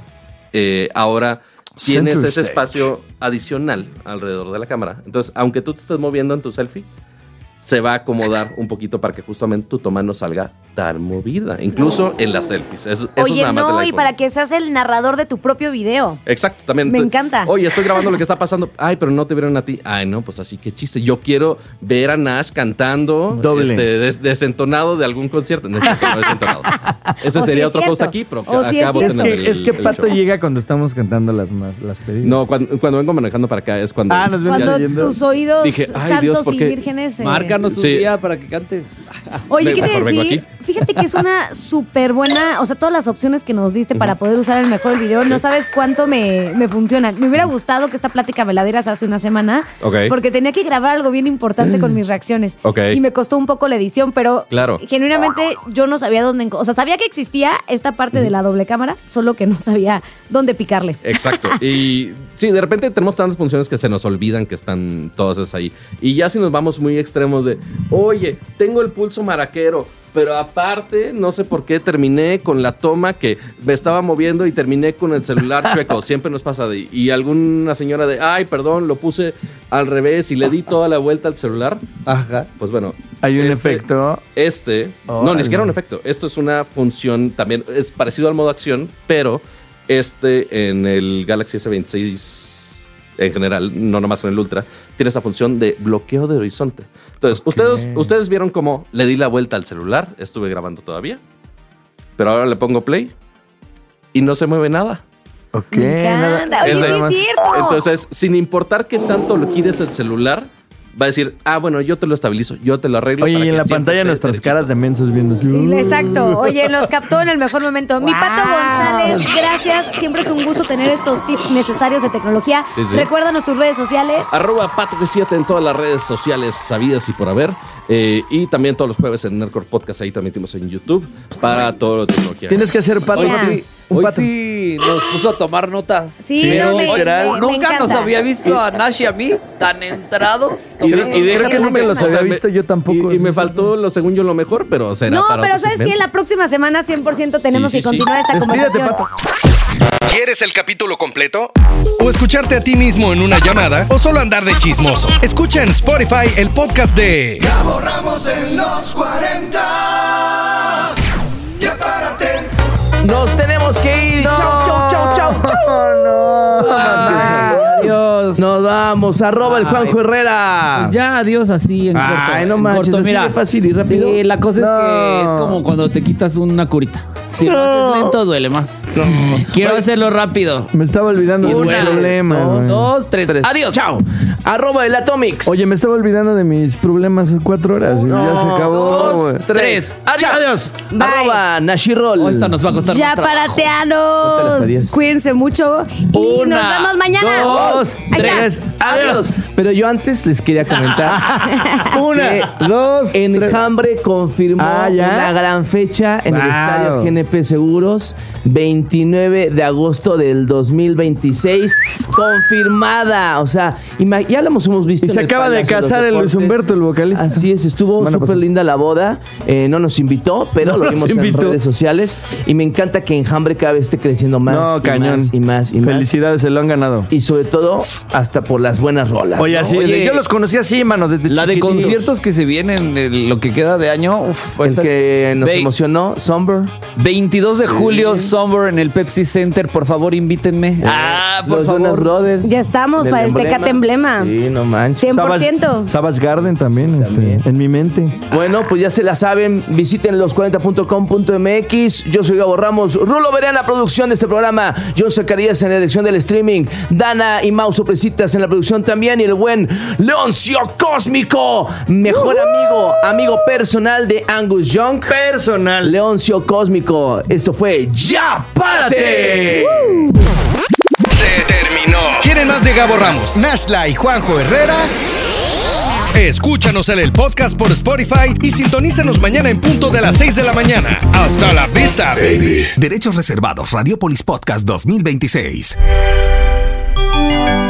ahora tienes ese espacio adicional alrededor de la cámara. Entonces, aunque tú te estés moviendo en tu selfie, se va a acomodar un poquito para que justamente tu toma no salga tan movida, incluso en las selfies. Eso Oye, nada más del no, y iPhone. para que seas el narrador de tu propio video. Exacto, también. Me encanta. Oye, estoy grabando lo que está pasando. Ay, pero no te vieron a ti. Ay, no, pues así, qué chiste. Yo quiero ver a Nash cantando desentonado de algún concierto. No, desentonado. Ese sería otro post aquí, pero acabo de tener es que Pato llega cuando estamos cantando las pedidas. No, cuando vengo manejando para acá es cuando... nos ven cuando oyendo. tus oídos dije, santos Dios, y vírgenes. Márcanos un día para que cantes. Oye, ¿qué te decir? Fíjate que es una súper buena, o sea, todas las opciones que nos diste para poder usar el mejor el video, no sabes cuánto me funcionan. Me hubiera gustado que esta plática me la dieras hace una semana, porque tenía que grabar algo bien importante con mis reacciones. Y me costó un poco la edición, pero genuinamente yo no sabía dónde, o sea, sabía que existía esta parte de la doble cámara, solo que no sabía dónde picarle. Exacto. Y sí, de repente tenemos tantas funciones que se nos olvidan que están todas esas ahí. Y ya si nos vamos muy extremos de, oye, tengo el pulso maraquero, pero aparte, no sé por qué, terminé con la toma que me estaba moviendo y terminé con el celular chueco. Siempre nos pasa y alguna señora de, ay, perdón, lo puse al revés y le di toda la vuelta al celular. Ajá. Pues bueno. Hay un efecto. No, ni siquiera un efecto. Esto es una función también, es parecido al modo acción, pero en el Galaxy S26 en general, no nomás en el Ultra, tiene esta función de bloqueo de horizonte. Entonces, ustedes vieron cómo le di la vuelta al celular, estuve grabando todavía, pero ahora le pongo play y no se mueve nada. Me encanta. Oye, sí es cierto. Entonces, sin importar qué tanto lo quieres el celular, va a decir, bueno, yo te lo estabilizo, yo te lo arreglo. Oye, y en la pantalla nuestras caras de mensos viendo así. Exacto. Oye, los captó en el mejor momento. Mi Pato González, gracias. Siempre es un gusto tener estos tips necesarios de tecnología. Recuérdanos tus redes sociales. @Pato7 en todas las redes sociales sabidas y por haber. Y también todos los jueves en Nerdcore Podcast, ahí transmitimos en YouTube para todo lo de tecnología. Tienes que hacer, Pato. Un Hoy pato. sí nos puso a tomar notas. Sí, pero no, me nunca nos encanta. había visto a Nash y a mí tan entrados. Creo que nunca los había visto yo tampoco. Y me faltó, según yo, lo mejor, pero será No, para pero otro ¿sabes qué? segmento. La próxima semana 100% tenemos Sí, que sí, sí. continuar esta Despídete, conversación. Pato. ¿Quieres el capítulo completo? ¿O escucharte a ti mismo en una llamada? ¿O solo andar de chismoso? Escucha en Spotify el podcast de Gabo Ramos en los 40. Ya párate. Nos tenemos que ir. Chau, chau, chau, chau. Adiós. Nos vamos. @el Juanjo Herrera. Pues ya, adiós así en corto. Ay, no En manches, corto, así mira. de fácil y rápido. Sí, la cosa No. es que es como cuando te quitas una curita. Si lo haces lento, duele más. Quiero hacerlo rápido. Me estaba olvidando de mi problema. güey. 2, 3. Adiós. Chao. @el Atomics. Oye, me estaba olvidando de mis problemas en 4 horas. Y ya se acabó, güey. 3. Adiós. Bye. Nashirol. Esta nos va a costar Ya más trabajo. parateanos. Cuídense mucho y nos vemos mañana. 2, Ahí está. 3. Adiós. Pero yo antes les quería comentar. 1, 2, Enjambre confirmó Ah, ¿ya? una gran fecha en el Wow. estadio GNP Seguros, 29 de agosto del 2026. Confirmada. O sea, ya lo hemos visto. Y en se el acaba de Palacio los casar el Luis Deportes. Humberto, el vocalista. Así es, estuvo Semana súper pasada. linda la boda. No nos invitó, pero No lo nos vimos invitó. en redes sociales. Y me encanta que Enjambre cada vez esté creciendo más. No, y cañón. más y más y más. Felicidades, se lo han ganado. Y sobre todo, hasta por las buenas rolas. Oye, ¿no? así, Oye, yo los conocí así, mano, desde La de chiquitillos. conciertos que se vienen, lo que queda de año. Uf, El que nos Ve- emocionó, Somber. 22 de julio, Summer en el Pepsi Center. Por favor, invítenme. Por Los favor. Jonas Brothers. Ya estamos Del para el Tecate Emblema. Sí, no manches. 100%. Savage Garden también, en mi mente. Bueno, pues ya se la saben. Visiten los40.com.mx. Yo soy Gabo Ramos. Rulo Veré en la producción de este programa. John Zacarías en la dirección del streaming. Dana y Mau Sorpresitas en la producción también. Y el buen Leoncio Cósmico. Mejor amigo personal de Angus Young. Personal. Leoncio Cósmico. Esto fue Ya Párate. Se terminó. ¿Quieren más de Gabo Ramos, Nashla y Juanjo Herrera? Escúchanos en el podcast por Spotify y sintonízanos mañana en punto de las 6 de la mañana. Hasta la vista, baby. Derechos reservados. Radiopolis Podcast 2026.